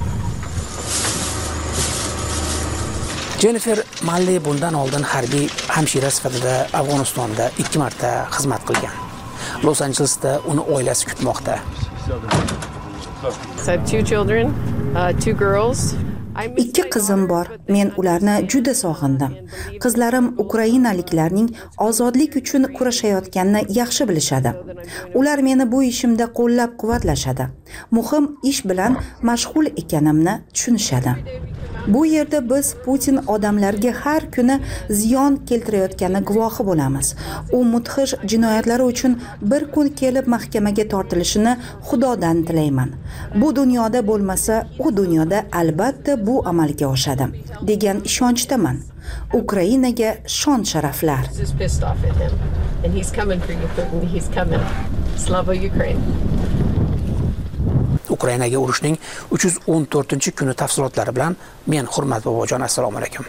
Jennifer Malley bundan oldin harbiy hamshira sifatida Afg'onistonda ikki marta xizmat qilgan. Los Angelesda uni oilasi kutmoqda. So two children, uh, two girls. Ikki qizim bor. Men ularni juda sog'indim. Qizlarim ukrainaliklarning ozodlik uchun kurashayotganini yaxshi bilishadi. Ular meni bu ishimda qo'llab-quvvatlashadi. Muhim ish bilan mashg'ul ekanimni tushunishadi. Bu yerda biz Putin odamlarga har kuni ziyon keltirayotgani guvohi bo'lamiz. U mudhish jinoyatlari uchun bir kun kelib mahkamaga tortilishini Xudodan tilayman. Bu dunyoda bo'lmasa, u dunyoda albatta bu amalga oshadi degan ishonchdaman. Ukrainaga shon sharaflar. Ukrainaga urushning uch yuz o'n to'rtinchi kuni tafsilotlari bilan men Hurmat Bobojon, assalomu alaykum.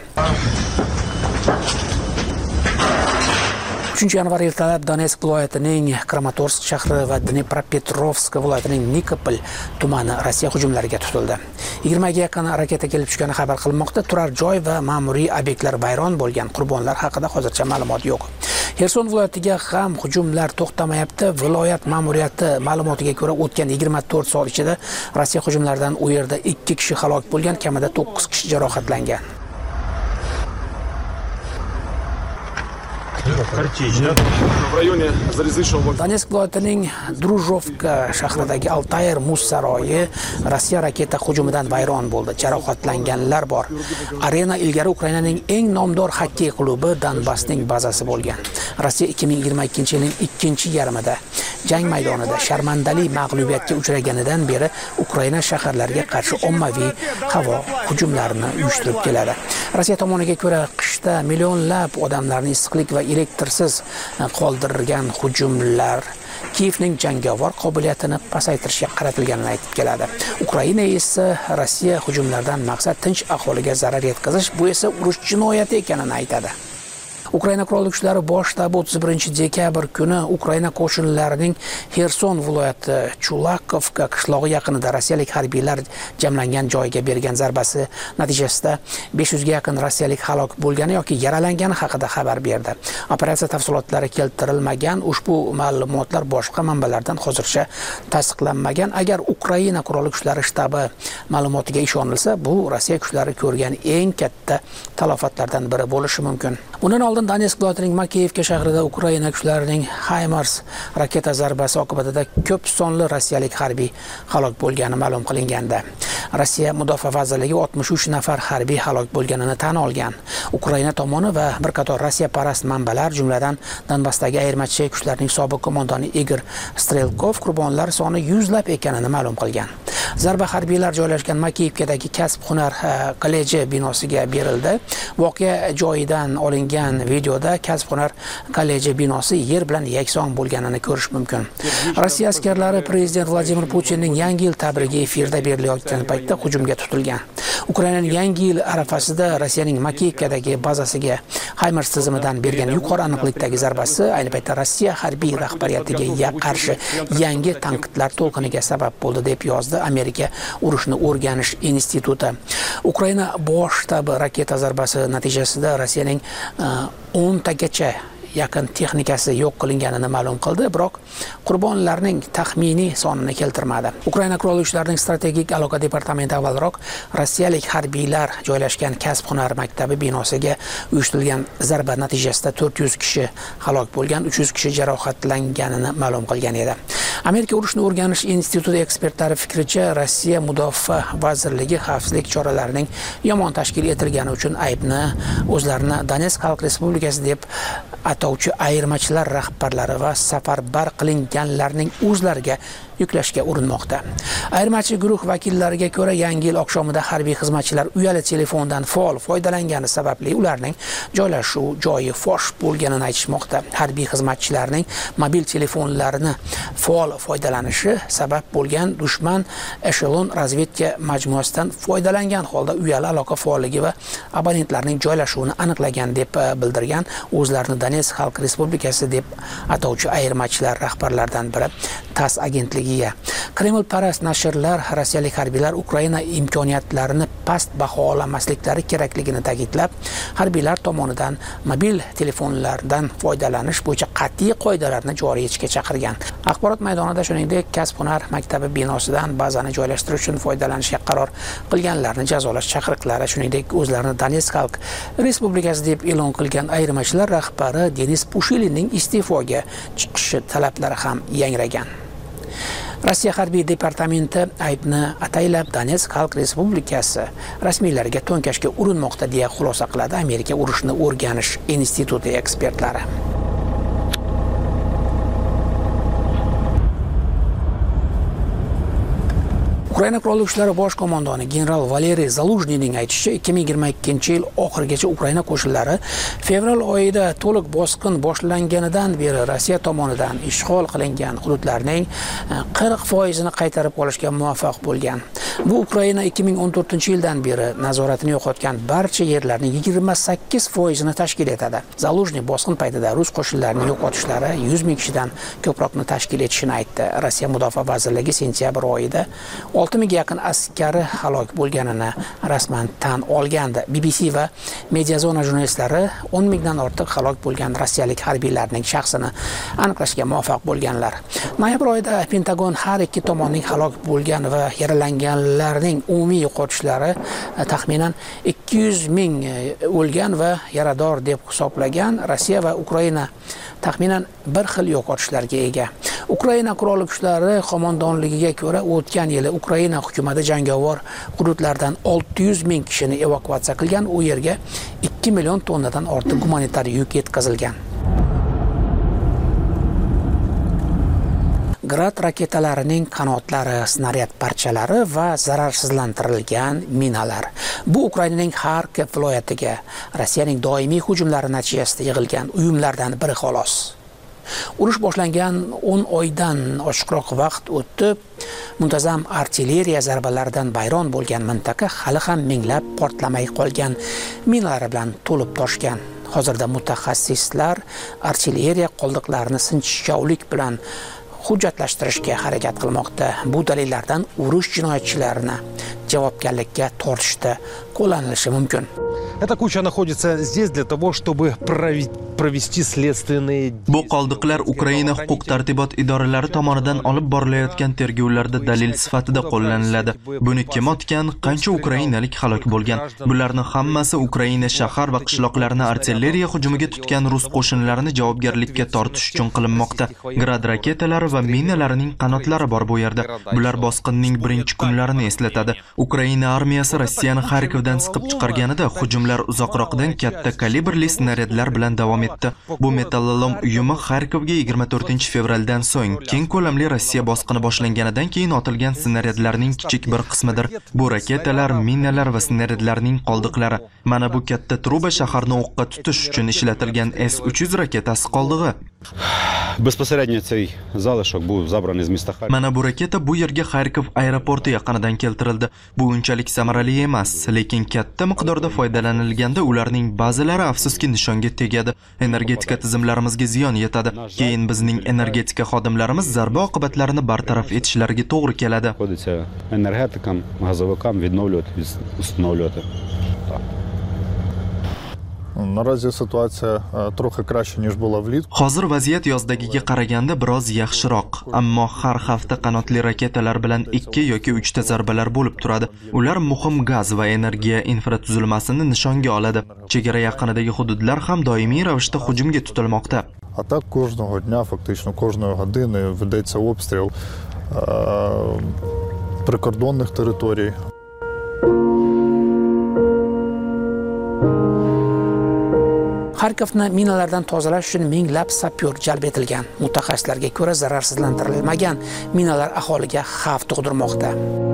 uchinchi yanvar ertalab Donetsk viloyatining Kramatorsk shahri va Dnepropetrovsk viloyatining Nikopol tumani Rossiya hujumlariga tutildi. yigirmaga yaqin raketa kelib tushgani xabar qilinmoqda. Turar joy va ma'muriy obyektlar vayron bo'lgan. Qurbonlar haqida hozircha ma'lumot yo'q. Xerson viloyatiga ham hujumlar to'xtamayapti. Viloyat ma'muriyati ma'lumotiga ko'ra o'tgan yigirma to'rt soat ichida Rossiya hujumlaridan u yerda ikki kishi halok bo'lgan, kamida to'qqiz kishi jarohatlangan. Donetsk viloyatining Druzhovka shahridagi Altayr muz saroyi Rossiya raketa hujumidan vayron bo'ldi. Jarohatlanganlar bor. Arena ilgari Ukrainaning eng nomdor xokkey klubi Donbassning bazasi bo'lgan. Rossiya ikki ming yigirma ikkinchi yilning ikkinchi yarmida jang maydonida sharmandali mag'lubiyatga uchraganidan beri Ukraina shaharlariga qarshi ommaviy havo hujumlarini uyushtirib keladi. Rossiya tomoniga ko'ra, qishda millionlab odamlarni issiqlik va elektrsiz qoldirgan hujumlar Kiyevning jangovar qobiliyatini pasaytirishga qaratilganini aytib keladi. Ukraina esa Rossiya hujumlaridan maqsad tinch aholiga zarar yetkazish, bu esa urush jinoyati ekanini aytadi. Ukraina qurolli kuchlari bosh shtabi o'ttiz birinchi dekabr kuni Ukraina qo'shinlarining Xerson viloyati Chulakovka qishlog'i yaqinida rossiyalik harbiylar jamlangan joyga bergan zarbasi natijasida besh yuzga yaqin rossiyalik halok bo'lgani yoki yaralangani haqida xabar berdi. Operatsiya tafsilotlari keltirilmagan, ushbu ma'lumotlar boshqa manbalardan hozircha tasdiqlanmagan. Agar Ukraina qurolli kuchlari shtabi ma'lumotiga ishonilsa, bu Rossiya kuchlari ko'rgan eng katta talofatlardan biri bo'lishi mumkin. Bundan oldin Donetsk viloyatining Makeyevka shahrida Ukraina kuchlarining HIMARS raketa zarbasi oqibatida ko'p sonli rossiyalik harbiy halok bo'lgani ma'lum qilingandi. Rossiya Mudofaa vazirligi oltmish uch nafar harbiy halok bo'lganini tan olgan. Ukraina tomoni va bir qator Rossiya parast manbalar, jumladan Donbassdagi ayirmachi kuchlarning sobiq qo'mondoni Igor Strelkov qurbonlar soni yuzlab ekanini ma'lum qilgan. Zarba harbiylar joylashgan Makeyevkadagi kasb-hunar kolleji binosiga berildi. Voqea joyidan olingan videoda kasb-hunar kolleji binosi yer bilan yakson bo'lganini ko'rish mumkin. Rossiya askarlari prezident Vladimir Putinning yangi yil tabrigi efirda berilayotgan paytda hujumga tutilgan. Ukrainaning yangi yil arafasida Rossiyaning Makeyevkadagi bazasiga HIMARS tizimidan bergan yuqori aniqlikdagi zarbasi ayni paytda Rossiya harbiy rahbariyatiga qarshi yangi tanqidlar to'lqiniga sabab bo'ldi deb yozdi Amerika urushni o'rganish instituti. Ukraina bosh shtabi raketa zarbasi natijasida Rossiyaning o'n tagacha yaqin texnikasi yo'q qilinganini ma'lum qildi, biroq qurbonlarning taxminiy sonini keltirmadi. Ukraina qurolli kuchlarining strategik aloqa departamenti avvalroq rossiyalik harbiylar joylashgan kasb-hunar maktabi binosiga uyushtirilgan zarba natijasida to'rt yuz kishi halok bo'lgan, uch yuz kishi jarohatlanganini ma'lum qilgan edi. Amerika urushni o'rganish instituti ekspertlari fikricha, Rossiya Mudofaa vazirligi xavfsizlik choralarining yomon tashkil etilgani uchun aybni o'zlarini Donetsk Xalq Respublikasi deb atovchi ayirmachilar rahbarlari va safarbar qilinganlarning o'zlariga yuklashga urinmoqda. Ayirmachi guruh vakillariga ko'ra, yangi yil oqshomida harbiy xizmatchilar uyali telefondan faol foydalangani sababli ularning joylashuv joyi fosh bo'lganini aytishmoqda. Harbiy xizmatchilarning mobil telefonlarini faol foydalanishi sabab bo'lgan dushman Echelon razvedka majmuasidan foydalangan holda uyali aloqa faolligi va abonentlarning joylashuvini aniqlagan deb bildirgan o'zlarini Donetsk Xalq Respublikasi deb atovchi ayirmachilar rahbarlaridan biri TASS agentligi. Kreml parast nashrlar rossiyalik harbiylar Ukraina imkoniyatlarini past baholamasliklari kerakligini ta'kidlab, harbiylar tomonidan mobil telefonlardan foydalanish bo'yicha qat'iy qoidalarni joriy etishga chaqirgan. Axborot maydonida shuningdek kasb-hunar maktabi binosidan bazani joylashtirish uchun foydalanishga qaror qilganlarni jazolash chaqiriqlari, shuningdek o'zlarini Donetsk Xalq Respublikasi deb e'lon qilgan ayirmachilar rahbari Denis Pushilinning iste'foga chiqishi talablari ham yangragan. Rossiya harbiy departamenti aybni ataylab Donetsk Xalq Respublikasi rasmiylariga to'nkashga urinmoqda deya xulosa qiladi Amerika urushni o'rganish instituti ekspertlari. Ukraina qurolli kuchlari bosh qo'mondoni general Valeriy Zaluzhniyning aytishicha, ikki ming yigirma ikkinchi yil oxirigacha Ukraina qo'shinlari fevral oyida to'liq bosqin boshlanganidan beri Rossiya tomonidan ishg'ol qilingan hududlarning qirq foizini qaytarib olishga muvaffaq bo'lgan. Bu Ukraina ikki ming o'n to'rtinchi yildan beri nazoratini yo'qotgan barcha yerlarning yigirma sakkiz foizini tashkil etadi. Zaluzhniy bosqin paytida rus qo'shinlarining yo'qotishlari yuz ming kishidan ko'proqni tashkil etishini aytdi. Rossiya Mudofaa vazirligi sentyabr oyida olti mingga yaqin askari halok bo'lganini rasman tan olgandi. B B C va Mediazona jurnalistlari o'n mingdan ortiq halok bo'lgan rossiyalik harbiylarning shaxsini aniqlashga muvaffaq bo'lganlar. Noyabr oyida Pentagon har ikki tomonning halok bo'lgan va yaralanganlarning umumiy yo'qotishlari taxminan ikki yuz ming o'lgan va yarador deb hisoblagan. Rossiya va Ukraina taxminan bir xil yo'qotishlarga ega. Ukraina qurolli kuchlari qo'mondonligiga ko'ra, o'tgan yili Ukraina hukumati jangovar hududlardan olti yuz ming kishini evakuatsiya qilgan, u yerga ikki million tonnadan ortiq gumanitar yuk yetkazilgan. Grad raketalarining qanotlari, snaryad parchalari va zararsizlantirilgan minalar. Bu Ukrainaning Xarkov viloyatiga Rossiyaning doimiy hujumlari natijasida yig'ilgan uyumlardan biri xolos. Urush boshlangan o'n oydan oshiqroq vaqt o'tib, muntazam artilleriya zarbalaridan vayron bo'lgan mintaqa hali ham minglab portlamay qolgan minalar bilan to'lib toshgan. Hozirda mutaxassislar artilleriya qoldiqlarini sinchkovlik bilan hujjatlashtirishga harakat qilmoqda. Bu dalillardan urush jinoyatchilarini javobgarlikka tortishda qo'llanilishi mumkin. Эта куча находится здесь для того, чтобы провести следственные... Bu qoldiqlar Ukraina huquq-tartibot idoralari tomonidan olib borilayotgan tergovlarda dalil sifatida qo'llaniladi. Buni kim otgan, qancha ukrainalik halok bo'lgan? Bularning hammasi Ukraina shahar va qishloqlarini artilleriya hujumiga tutgan rus qo'shinlarini javobgarlikka tortish uchun qilinmoqda. Grad raketalari va minalarining qanotlari bor bu yerda. Bular bosqinning birinchi kunlarini eslatadi. Ukraina armiyasi Rossiyani Xarkovdan siqib chiqarganida hujumlar uzoqroqdan katta kalibrli snaryadlar bilan davom etdi. Bu metallolom uyumi Xarkovga yigirma to'rtinchi fevraldan so'ng keng ko'lamli Rossiya bosqini boshlanganidan keyin otilgan snaryadlarning kichik bir qismidir. Bu raketalar, minalar va snaryadlarning qoldiqlari. Mana bu katta truba shaharni o'qqa tutish uchun ishlatilgan S uch yuz raketasi qoldig'i. Безпосередньо цей залишок був забраний з міста Харків. Mana bu raketa bu yerga Xarkov aeroporti yaqinidan keltirildi. Bu unchalik samarali emas, lekin katta miqdorda foydalanilganda ularning ba'zilari afsuski nishonga tegadi. Energetika tizimlarimizga ziyon yetadi. Keyin bizning energetika xodimlarimiz zarba oqibatlarini bartaraf etishlariga to'g'ri keladi. Energetikam, gazovikam відновлювати, встановлювати. Наразі ситуація трохи краще, ніж була влітку. Hozir vaziyat yozdagiga qaraganda biroz yaxshiroq, ammo har hafta qanotli raketalar bilan ikki yoki uchta zarbalar bo'lib turadi. Ular muhim gaz va energiya infratuzilmasini nishonga oladi. Chegara yaqinidagi hududlar ham doimiy ravishda hujumga tutilmoqda. А так кожного дня, фактично кожної години ведеться обстріл прикордонних територій. Xarkovni minalardan tozalash uchun minglab sapyor jalb etilgan. Mutaxassislarga ko'ra zararsizlantirilmagan minalar aholiga xavf tug'dirmoqda.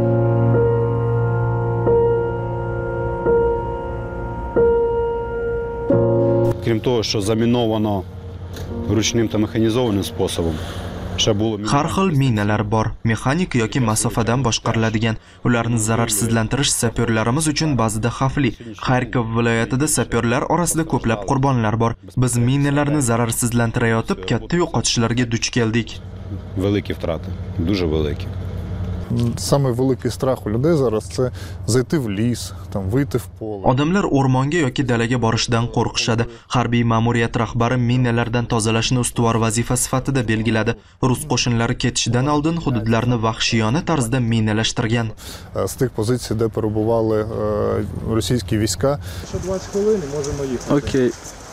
Крім того, що заміновано ручним та механізованим способом, har xil minalar bor, mexanik yoki masofadan boshqariladigan. Ularni zararsizlantirish sapyorlarimiz uchun ba'zida xavfli. Xarkov viloyatida sapyorlar orasida ko'plab qurbonlar bor. Biz minalarni zararsizlantirayotib katta yo'qotishlarga duch keldik. Великі втрати, дуже великі. Самий великий страх у людей зараз це зайти в ліс, там вийти в поле. Odamlar o'rmonga yoki dalaga borishdan qo'rqishadi. Harbiy ma'muriyat rahbari minalardan tozalashni ustuvor vazifa sifatida belgiladi. Rus qo'shinlari ketishidan oldin hududlarni vahshiyona tarzda minalashtirgan. З тих позицій, де перебували російські війська. Ще двадцять хвилин і можемо їхати. Окей.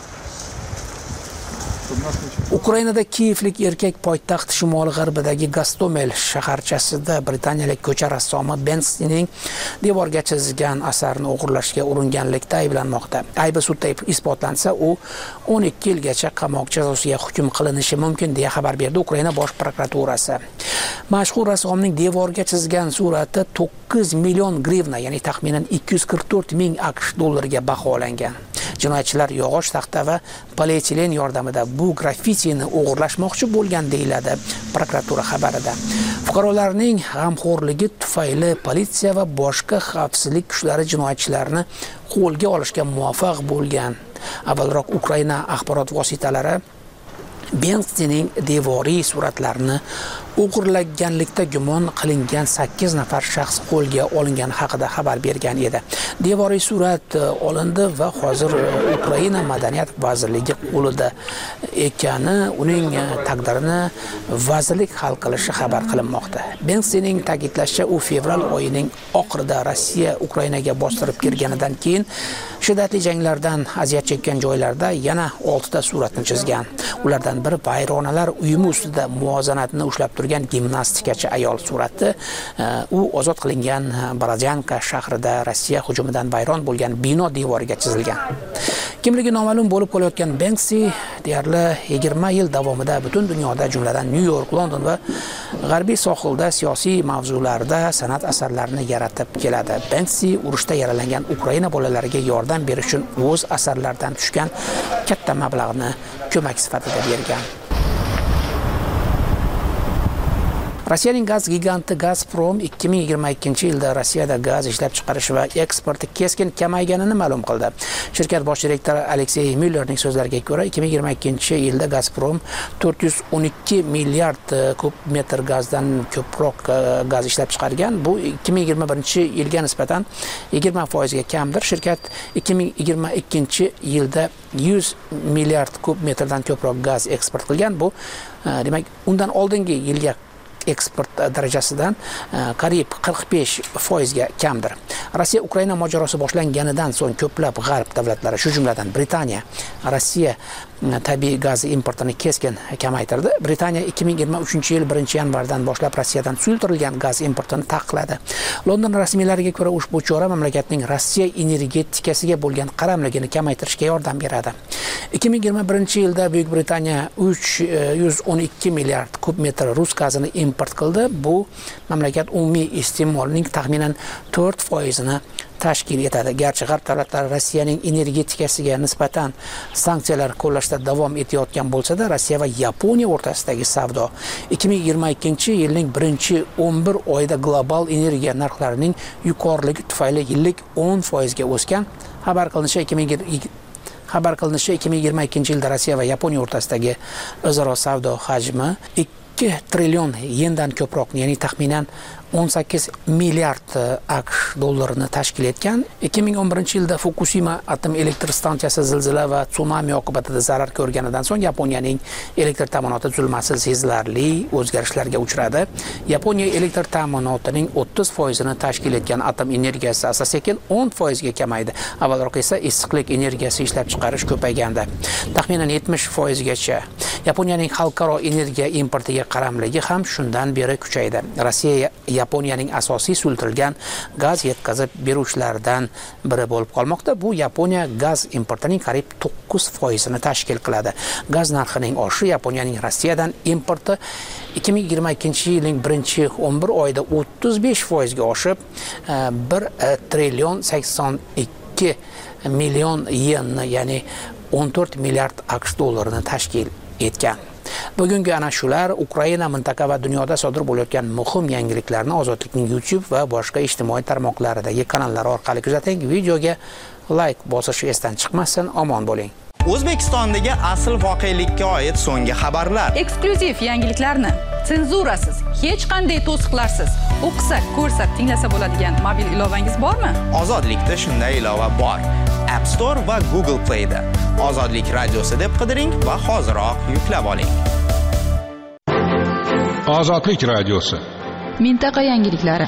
Ukrainada Kiyevlik erkak poytaxt shimoli-g'arbidagi Gostomel shaharchasida britaniyalik ko'cha rassomi Banksy'ning devorga chizgan asarini o'g'irlashga uringanlikda ayblanmoqda. Aybi sudda isbotlansa, u o'n ikki yilgacha qamoq jazosiga hukm qilinishi mumkin deya xabar berdi Ukraina bosh prokuraturasi. Mashhur rassomning devorga chizgan surati to'qqiz million grivna, ya'ni taxminan ikki yuz qirq to'rt ming AQSh dollariga baholangan. Jinoyatchilar yog'och taxta va polietilen yordamida bu grafitini o'g'irlashmoqchi bo'lgan deyiladi prokuratura xabarida. Fuqarolarning g'amxo'rligi tufayli politsiya va boshqa xavfsizlik kuchlari jinoyatchilarni qo'lga olishga muvaffaq bo'lgan. Avvalroq Ukraina axborot vositalari Banksy'ning devoriy suratlarini o'g'irlaganlikda gumon qilingan sakkiz nafar shaxs qo'lga olingan haqida xabar bergan edi. Devoriy surat olindi va hozir Ukraina madaniyat vazirligi qo'lida ekani, uning taqdirini vazirlik hal qilishi xabar qilinmoqda. Banksy'ning ta'kidlashicha, u fevral oyining oxirida Rossiya Ukrainaga bostirib kirganidan keyin shiddatli janglardan aziyat chekkan joylarda yana oltita suratni chizgan. Ulardan biri vayronalar uyumi ustida muvozanatni ushlab turgan gimnastikachi ayol surati. U ozod qilingan Borodyanka shahrida Rossiya hujumidan vayron bo'lgan bino devoriga chizilgan. Kimligi noma'lum bo'lib qolayotgan Banksy deyarli yigirma yil davomida butun dunyoda, jumladan New York, London va g'arbiy sohilda siyosiy mavzularda san'at asarlarini yaratib keladi. Banksy urushda yaralangan Ukraina bolalariga yordam berish uchun o'z asarlaridan tushgan katta mablag'ni ko'mak sifatida bergan. Rossiyaning gaz giganti Gazprom ikki ming yigirma ikkinchi yilda Rossiyada gaz ishlab chiqarish va eksporti keskin kamayganini ma'lum qildi. Shirkat bosh direktori Aleksey Müllerning so'zlariga ko'ra, ikki ming yigirma ikkinchi yilda Gazprom to'rt yuz o'n ikki milliard kub metr gazdan ko'proq gaz ishlab chiqargan. Bu ikki ming yigirma birinchi yilga nisbatan yigirma foiz ga kamdir. Shirkat ikki ming yigirma ikkinchi yilda yuz milliard kub metrdan ko'proq gaz eksport qilgan. Bu demak undan oldingi yilga eksport darajasidan qariyb qirq besh foiz ga kamdir. Rossiya Ukraina mojarosi boshlanganidan so'ng ko'plab g'arb davlatlari, shu jumladan Britaniya, Rossiya tabiiy gaz importini keskin kamaytirdi. Britaniya ikki ming yigirma uchinchi yil birinchi yanvardan boshlab Rossiyadan suyultirilgan gaz importini taqiqladi. London rasmiylariga ko'ra, ushbu chora mamlakatning Rossiya energetikasiga bo'lgan qaramligini kamaytirishga yordam beradi. ikki ming yigirma birinchi yilda Buyuk Britaniya uch yuz o'n ikki milliard kub metr rus gazini import qildi. Bu mamlakat umumiy iste'molining taxminan to'rt foiz ni tashkil etadi. Garchi g'arb davlatlari Rossiyaning energetikasiga nisbatan sanksiyalar qo'llashda davom etayotgan bo'lsa-da, Rossiya va Yaponiya o'rtasidagi savdo ikki ming yigirma ikkinchi yilning birinchi o'n bir oyida global energiya narxlarining yuqoriligi tufayli yillik o'n foiz ga o'sgan. Xabar qilinishicha ikki ming Xabar qilinishicha ikki ming yigirma ikkinchi yilda Rossiya va Yaponiya o'rtasidagi o'zaro savdo hajmi ikki trillion yendan ko'proq, ya'ni taxminan o'n sakkiz milliard AQSh dollarini tashkil etgan. ikki ming o'n birinchi yilda Fukushima atom elektr stansiyasi zilzila va tsunami oqibatida zarar ko'rganidan so'ng Yaponiyaning elektr ta'minoti tuzilmasi sezilarli o'zgarishlarga uchradi. Yaponiya elektr ta'minotining o'ttiz foiz ni tashkil etgan atom energiyasi asta-sekin o'n foiz ga kamaydi. Avvalroq esa issiqlik energiyasi ishlab chiqarish ko'paygandi. Taxminan yetmish foiz gacha. Yaponiyaning xalqaro energiya importiga qaramligi ham shundan beri kuchaydi. Rossiya Yaponiyaning asosiy suyultirilgan gaz yetkazib beruvchilaridan biri bo'lib qolmoqda. Bu Yaponiya gaz importining qariyb to'qqiz foiz ni tashkil qiladi. Gaz narxining oshishi Yaponiyaning Rossiyadan importi ikki ming yigirma ikkinchi yilning birinchi o'n bir oyida o'ttiz besh foiz ga oshib, bir trillion sakson ikki million yenni, ya'ni o'n to'rt milliard AQSh dollarini tashkil etgan. Bugungi ana shular Ukraina mintaqa va dunyoda sodir bo'layotgan muhim yangiliklarni Ozodlikning YouTube va boshqa ijtimoiy tarmoqlaridagi kanallar orqali kuzating. Videoga like bosish esdan chiqmasin. Omon bo'ling. O'zbekistondagi asl voqelikka oid so'nggi xabarlar. Eksklyuziv yangiliklarni senzurasiz, hech qanday to'siqlarsiz o'qisa, ko'rsa, tinglasa bo'ladigan mobil ilovangiz bormi? Ozodlikda shunday ilova bor. App Store va Google Play da Ozodlik radiosi deb qidiring va hoziroq yuklab oling. Ozodlik radiosi. Mintaqa yangiliklari.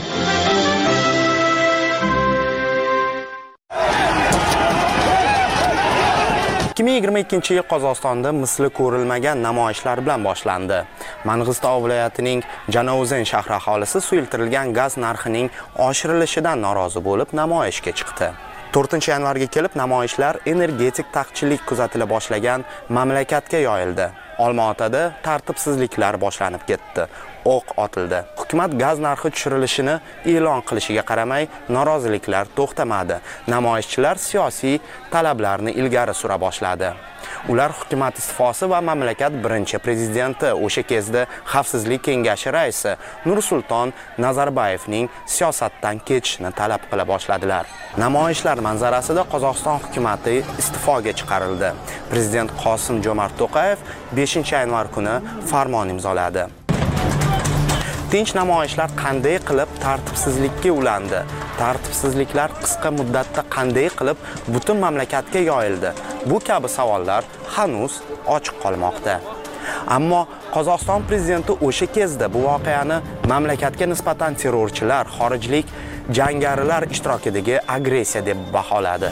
ikki ming yigirma ikkinchi yil Qozog'istonda misli ko'rilmagan namoyishlar bilan boshlandi. Mang'istov viloyatining Janouzin shahri aholisi suyultirilgan gaz narxining oshirilishidan norozi bo'lib namoyishga chiqdi. to'rtinchi yanvarga kelib namoyishlar energetik taqchillik kuzatila boshlagan mamlakatga yoyildi. Olmaotada tartibsizliklar boshlanib ketdi. O'q otildi. Hukumat gaz narxi tushirilishini e'lon qilishiga qaramay, noroziliklar to'xtamadi. Namoyishchilar siyosiy talablarni ilgari sura boshladi. Ular hukumat istifosi va mamlakat birinchi prezidenti, o'sha kezda Xavfsizlik kengashi raisi Nursulton Nazarbayevning siyosatdan ketishini talab qila boshladilar. Namoyishlar manzarasida Qozog'iston hukumatı istifoga chiqarildi. Prezident Qosim Jomart To'qayev beshinchi yanvar kuni farmon imzoladi. Tinch namoyishlar qanday qilib tartibsizlikka ulandi? Tartibsizliklar qisqa muddatda qanday qilib butun mamlakatga yoyildi? Bu kabi savollar hanuz ochiq qolmoqda. Ammo Qozog'iston prezidenti o'sha kezda bu voqeani mamlakatga nisbatan terrorchilar, xorijlik jangarilar ishtirokidagi agressiya deb baholadi.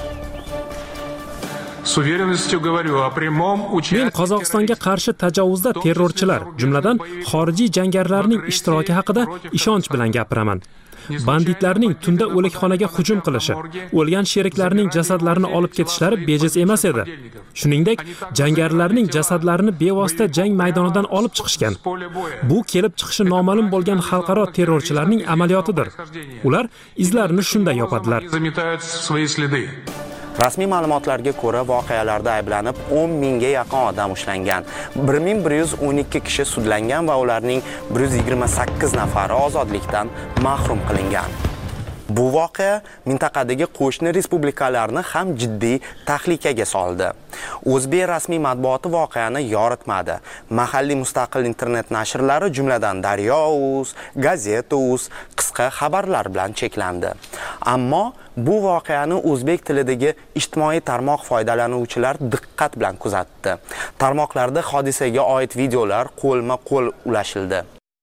Men Qozog'istonga qarshi tajovuzda terrorchilar, jumladan xorijiy jangarilarning ishtiroki haqida ishonch bilan gapiraman. Banditlarning tunda o'likxonaga hujum qilishi, o'lgan sheriklarining jasadlarini olib ketishlari bejiz emas edi. Shuningdek, jangarilarning jasadlarini bevosita jang maydonidan olib chiqishgan. Bu kelib chiqishi noma'lum bo'lgan xalqaro terrorchilarning amaliyotidir. Ular izlarini shunday yopadilar. Rasmiy ma'lumotlarga ko'ra, voqealarda ayblanib o'n mingga yaqin odam ushlangan. bir ming bir yuz o'n ikki kishi sudlangan va ularning bir yuz yigirma sakkiz nafari ozodlikdan mahrum qilingan. Bu voqea mintaqadagi qo'shni respublikalarni ham jiddiy tahlikaga soldi. O'zbek rasmiy matbuoti voqeani yoritmadi. Mahalliy mustaqil internet nashrlari, jumladan Daryo.uz, Gazeta.uz qisqa xabarlar bilan cheklandi. Ammo bu voqeani o'zbek tilidagi ijtimoiy tarmoq foydalanuvchilar diqqat bilan kuzatdi. Tarmoqlarda hodisaga oid videolar qo'lma-qo'l ulashildi.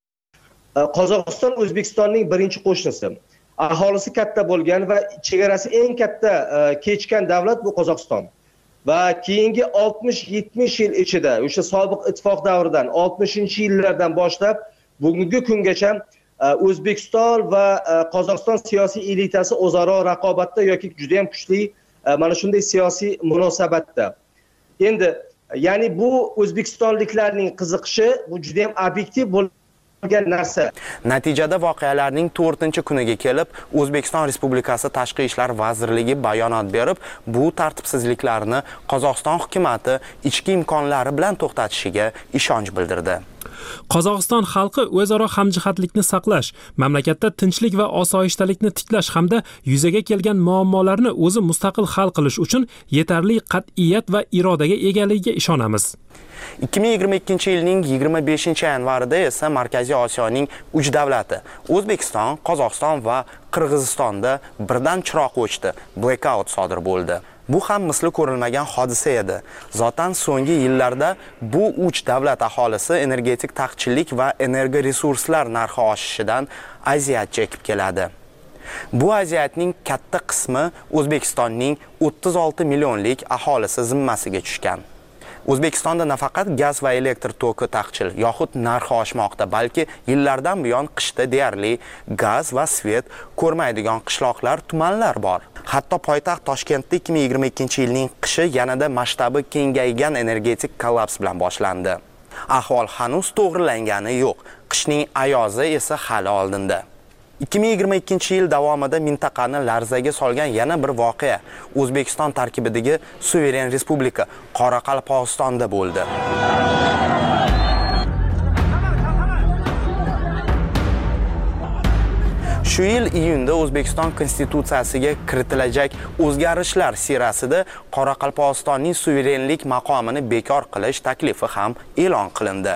Qozog'iston O'zbekistonning birinchi qo'shnisi. Aholisi katta bo'lgan va chegarasi eng katta kechgan davlat bu Qozog'iston. Va keyingi oltmish yetmish yil ichida, o'sha sobiq ittifoq davridan oltmishinchi yillardan boshlab bugungi kungacha O'zbekiston va Qozog'iston siyosiy elitasi o'zaro raqobatda yoki juda ham kuchli mana shunday siyosiy munosabatda. Endi, ya'ni bu o'zbekistonliklarning qiziqishi bu juda ham obyektiv bo'lgan narsa. Natijada voqealarning to'rtinchi kuniga kelib, O'zbekiston Respublikasi Tashqi ishlar vazirligi bayonot berib, bu tartibsizliklarni Qozog'iston hukumatı ichki imkonlari bilan to'xtatishiga ishonch bildirdi. Qozog'iston xalqi o'zaro hamjihatlikni saqlash, mamlakatda tinchlik va osoyishtalikni tiklash hamda yuzaga kelgan muammolarni o'zi mustaqil hal qilish uchun yetarli qat'iyat va irodaga egaligiga ishonamiz. ikki ming yigirma ikkinchi yilning yigirma beshinchi yanvarida esa Markaziy Osiyoning uch davlati O'zbekiston, Qozog'iston va Qirg'izistonda birdan chiroq o'chdi, blackout sodir bo'ldi. Bu ham misli ko'rilmagan hodisa edi. Zotan so'nggi yillarda bu uch davlat aholisi energetik taqchillik va energoresurslar narxi oshishidan aziyat chekib keladi. Bu aziyatning katta qismi O'zbekistonning o'ttiz olti millionlik aholisi zimmasiga tushgan. O'zbekistonda nafaqat gaz va elektr toki taqchil yoxud narxi oshmoqda, balki yillardan buyon qishda deyarli gaz va svet ko'rmaydigan qishloqlar, tumanlar bor. Hatto poytaxt Toshkentda ikki ming yigirma ikkinchi yilning qishi yanada masshtabi kengaygan energetik kollaps bilan boshlandi. Ahvol hanuz to'g'rilangani yo'q, qishning ayozi esa hali oldinda. ikki ming yigirma ikkinchi yil davomida mintaqani larzaga solgan yana bir voqea O'zbekiston tarkibidagi suveren respublika Qoraqalpog'istonda bo'ldi. Shu yil iyunda O'zbekiston konstitutsiyasiga kiritilajak o'zgarishlar sirasida Qoraqalpog'istonning suverenlik maqomini bekor qilish taklifi ham e'lon qilindi.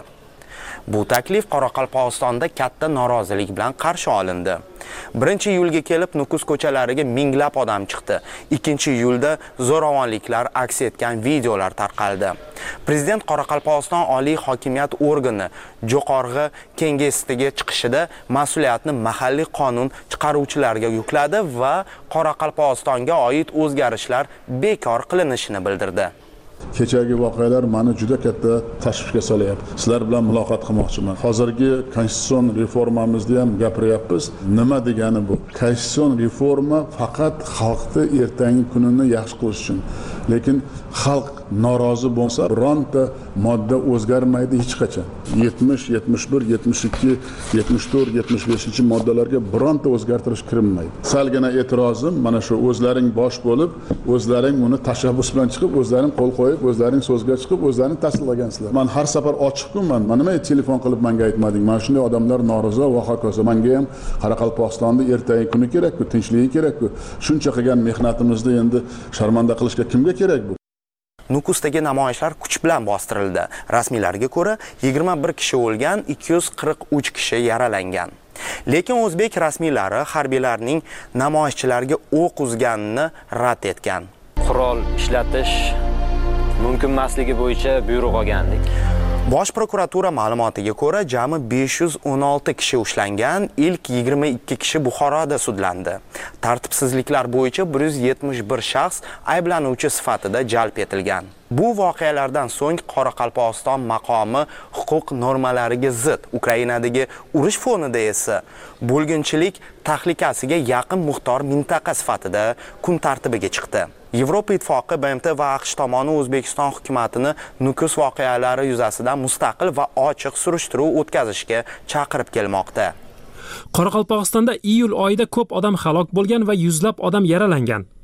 Bu taklif Qoraqalpog'istonda katta norozilik bilan qarshi olindi. birinchi iyulga kelib Nukus ko'chalariga minglab odam chiqdi. ikkinchi iyulda zo'ravonliklar aks etgan videolar tarqaldi. Prezident Qoraqalpog'iston oliy hokimiyat organi Jo'qorg'i kengesiga chiqishida mas'uliyatni mahalliy qonun chiqaruvchilarga yukladi va Qoraqalpog'istonga oid o'zgarishlar bekor qilinishini bildirdi. Kechagi voqealar meni juda katta tashvishga solyapti. Sizlar bilan muloqot qilmoqchiman. Hozirgi konstitutsion reformamizda ham gapiryapmiz. Nima degani bu? Konstitutsion reforma faqat xalqni ertangi kunini yaxshi qilish uchun. Lekin xalq norozi bo'lsa, bironta modda o'zgarmaydi hech qachon. yetmish, yetmish bir, yetmish ikki, yetmish to'rt, yetmish beshinchi moddalarga bironta o'zgartirish kirilmaydi. Salgina e'tirozim mana shu o'zlaring bosh bo'lib, o'zlaring uni tashabbus bilan chiqib, o'zlaring qo'l qo'yib, o'zlaring so'zga chiqib, o'zlaring tasdiqlagansizlar. Men har safar ochiqman. Men nima telefon qilib menga aytmading? Mana shunday odamlar norozi va hokazo. Menga ham Qoraqalpog'istonda ertangi kuni kerak-ku, tinchligi kerak-ku. Shuncha qilgan mehnatimizni endi sharmanda qilishga kimga kerak bu? Nukusdagi namoyishlar kuch bilan bostirildi. Rasmiylarga ko'ra, yigirma bir kishi o'lgan, ikki yuz qirq uch kishi yaralangan. Lekin o'zbek rasmiylari harbiylarning namoyishchilarga o'q uzganini rad etgan. Qurol ishlatish mumkin emasligi bo'yicha buyruq olgandik. Bosh prokuratura ma'lumotiga ko'ra, jami besh yuz o'n olti kishi ushlangan, ilk yigirma ikki kishi Buxoroda sudlandi. Tartibsizliklar bo'yicha bir yuz yetmish bir shaxs ayblanuvchi sifatida jalb etilgan. Bu voqealardan so'ng Qoraqalpog'iston maqomi huquq normalariga zid, Ukrainadagi urush fonida esa bo'lginchilik tahlikasiga yaqin muxtor mintaqa sifatida kun tartibiga chiqdi. Yevropa Ittifoqi, B M T va AQSh tomoni O'zbekiston hukumatini Nukus voqealari yuzasidan mustaqil va ochiq surishtiruv o'tkazishga chaqirib kelmoqda. Qoraqalpog'istonda iyul oyida ko'p odam halok bo'lgan va yuzlab odam yaralangan.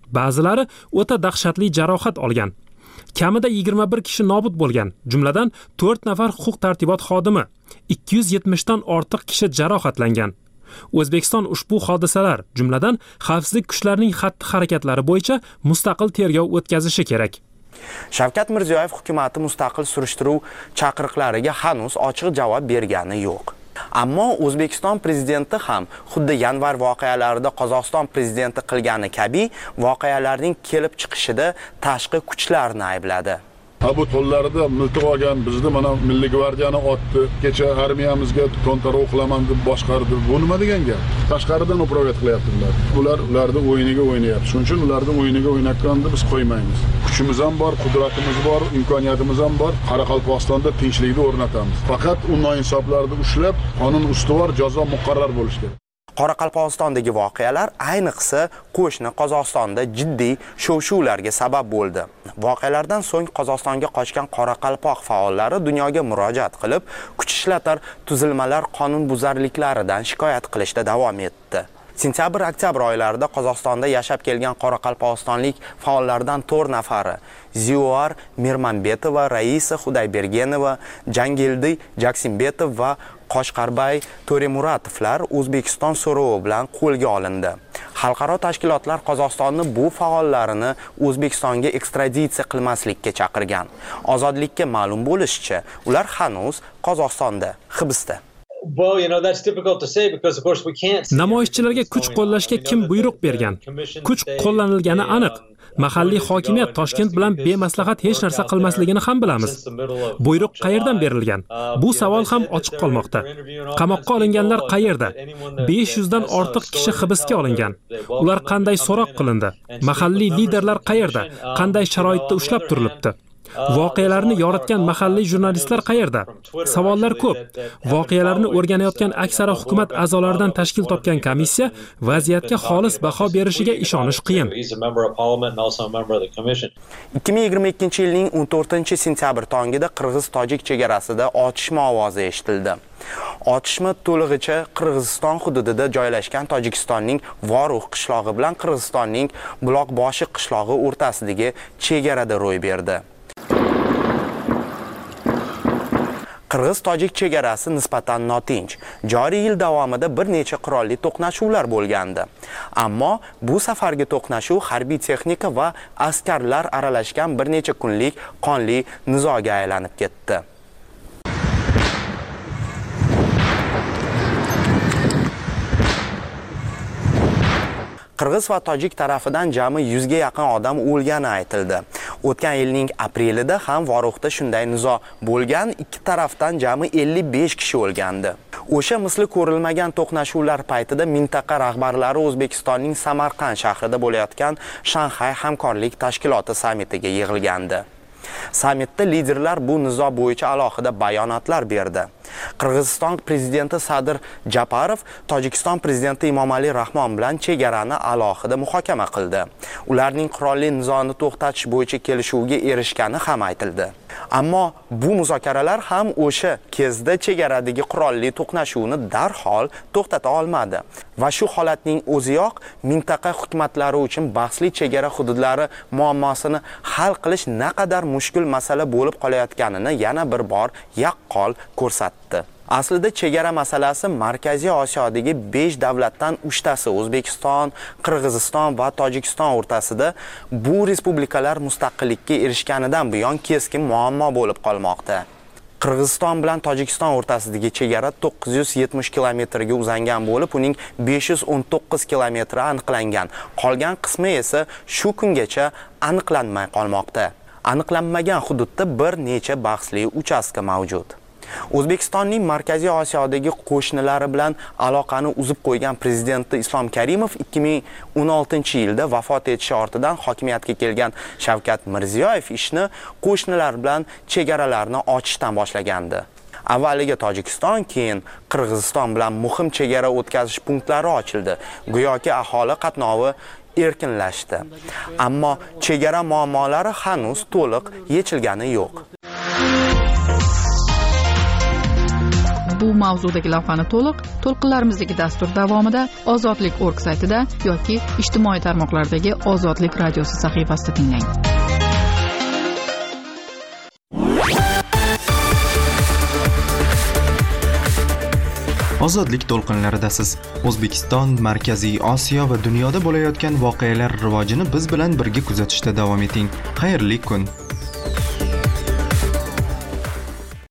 Ba'zilari o'ta dahshatli jarohat olgan. Kamida yigirma bir kishi nobud bo'lgan, jumladan to'rt nafar huquq-tartibot xodimi, ikki yuz yetmish dan ortiq kishi jarohatlangan. O'zbekiston ushbu hodisalar, jumladan xavfsizlik kuchlarining xatti-harakatlari bo'yicha mustaqil tergov o'tkazishi kerak. Shavkat Mirziyoyev hukumatı mustaqil surishtiruv chaqiriqlariga hanuz ochiq javob bergani yo'q. Ammo O'zbekiston prezidenti ham xuddi yanvar voqealarida Qozog'iston prezidenti qilgani kabi voqealarning kelib chiqishida tashqi kuchlarni aybladi. Ha bu to'llarida miltiq olgan bizni mana Milliy gvardiyani otdi, kecha armiyamizga to'ntara o'qilaman deb boshqardi. Bu nima degan gap? Tashqaridan upraviyat qilyaptilar. Ular ularning o'yiniga o'ynayapti. Shuning uchun ularning o'yiniga o'ynayotganda biz qo'ymaymiz. Kuchimiz ham bor, qudratimiz bor, imkoniyatimiz ham bor. Qoraqalpog'istonda tinchlikni o'rnatamiz. Faqat u noinsoflarni ushlab, qonun ustuvor jazo muqarrar bo'lishi kerak. Qoraqalpog'istondagi voqealar ayniqsa qo'shni Qozog'istonda jiddiy shov-shuvlarga sabab bo'ldi. Voqealardan so'ng Qozog'istonga qochgan qoraqalpoq faollari dunyoga murojaat qilib, kuch ishlatar tuzilmalar qonunbuzarliklaridan shikoyat qilishda davom etdi. Sentyabr-oktyabr oylarida Qozog'istonda yashab kelgan qoraqalpog'istonlik faollardan to'rt nafari Ziyuar Mirmanbetova, Raisa Xudaybergenova, Jangildi Jaksimbetov va Qoshqarbay To'remuratovlar O'zbekiston so'rovi bilan qo'lga olindi. Xalqaro tashkilotlar Qozog'istonni bu faollarini O'zbekistonga ekstraditsiya qilmaslikka chaqirgan. Ozodlikka ma'lum bo'lishicha, ular hanuz Qozog'istonda hibsda. Namoyishchilarga kuch qo'llashga kim buyruq bergan? Kuch qo'llanilgani aniq. Mahalliy hokimiyat Toshkent bilan bemaslahat hech narsa qilmasligini ham bilamiz. Buyruq qayerdan berilgan? Bu savol ham ochiq qolmoqda. Qamoqqa olinganlar qayerda? besh yuz dan ortiq kishi hibsga olingan. Ular qanday so'roq qilindi? Mahalliy liderlar qayerda? Qanday sharoitda ushlab turilibdi? Voqealarni yoritgan mahalliy jurnalistlar qayerda? Savollar ko'p. Voqealarni o'rganayotgan aksara hukumat a'zolaridan tashkil topgan komissiya vaziyatga xolis baho berishiga ishonish qiyin. ikki ming yigirma ikkinchi yilning o'n to'rtinchi sentyabr tongida Qirg'iz-Tojik chegarasida otishma ovozi eshitildi. Otishma to'lig'icha Qirg'iziston hududida joylashgan Tojikistonning Voruh qishlog'i bilan Qirg'izistonning Buloqboshi qishlog'i o'rtasidagi chegarada ro'y berdi. Qirg'iz-Tojik chegarasi nisbatan notinch. Joriy yil davomida bir necha qurolli to'qnashuvlar bo'lgandi. Ammo bu safargi to'qnashuv harbiy texnika va askarlar aralashgan bir necha kunlik qonli nizoga aylanib ketdi. Qirg'iz va tojik tarafidan jami yuzga yaqin odam o'lgani aytildi. O'tgan yilning aprelida ham Voruhda shunday nizo bo'lgan, ikki tarafdan jami ellik besh kishi o'lgandi. O'sha misli ko'rilmagan to'qnashuvlar paytida mintaqa rahbarlari O'zbekistonning Samarqand shahrida bo'layotgan Shanxay hamkorlik tashkiloti sammitiga yig'ilgandi. Sammitda liderlar bu nizo bo'yicha alohida bayonotlar berdi. Qirg'iziston prezidenti Sadir Japarov Tojikiston prezidenti Emomali Rahmon bilan chegarani alohida muhokama qildi. Ularning qurolli nizoni to'xtatish bo'yicha kelishuvga erishgani ham aytildi. Ammo bu muzokaralar ham o'sha kezda chegaradagi qurolli to'qnashuvni darhol to'xtata olmadi va shu holatning o'ziyoq mintaqa hukumatlari uchun bahsli chegara hududlari muammosini hal qilish naqadar mushkul masala bo'lib qolayotganini yana bir bor yaqqol ko'rsatdi. Aslida chegara masalasi Markaziy Osiyodagi besh davlatdan uchtasi O'zbekiston, Qirg'iziston va Tojikiston o'rtasida bu respublikalar mustaqillikka erishganidan buyon keskin muammo bo'lib qolmoqda. Qirg'iziston bilan Tojikiston o'rtasidagi chegara to'qqiz yuz yetmish kilometrga uzangan bo'lib, uning besh yuz o'n to'qqiz kilometri aniqlangan. Qolgan qismi esa shu kungacha aniqlanmay qolmoqda. Aniqlanmagan hududda bir necha bahsli uchastka mavjud. O'zbekistonning Markaziy Osiyodagi qo'shnilari bilan aloqani uzib qo'ygan prezidenti Islom Karimov ikki ming o'n oltinchi yilda vafot etishi ortidan hokimiyatga kelgan Shavkat Mirziyoyev ishni qo'shnilar bilan chegaralarni ochishdan boshlagandi. Avvaliga Tojikiston, keyin Qirg'iziston bilan muhim chegara o'tkazish punktlari ochildi. Go'yoki aholi qatnovi erkinlashdi. Ammo chegara muammolari hanuz to'liq yechilgani yo'q. Bu mavzudagi lavhani to'liq to'lqinlarimizdagi dastur davomida ozodlik nokta org saytida yoki ijtimoiy tarmoqlardagi Ozodlik radiosi sahifasida tinglang. Ozodlik to'lqinlaridasiz. O'zbekiston, Markaziy Osiyo va dunyoda bo'layotgan voqealar rivojini biz bilan birga kuzatishda davom eting. Xayrli kun.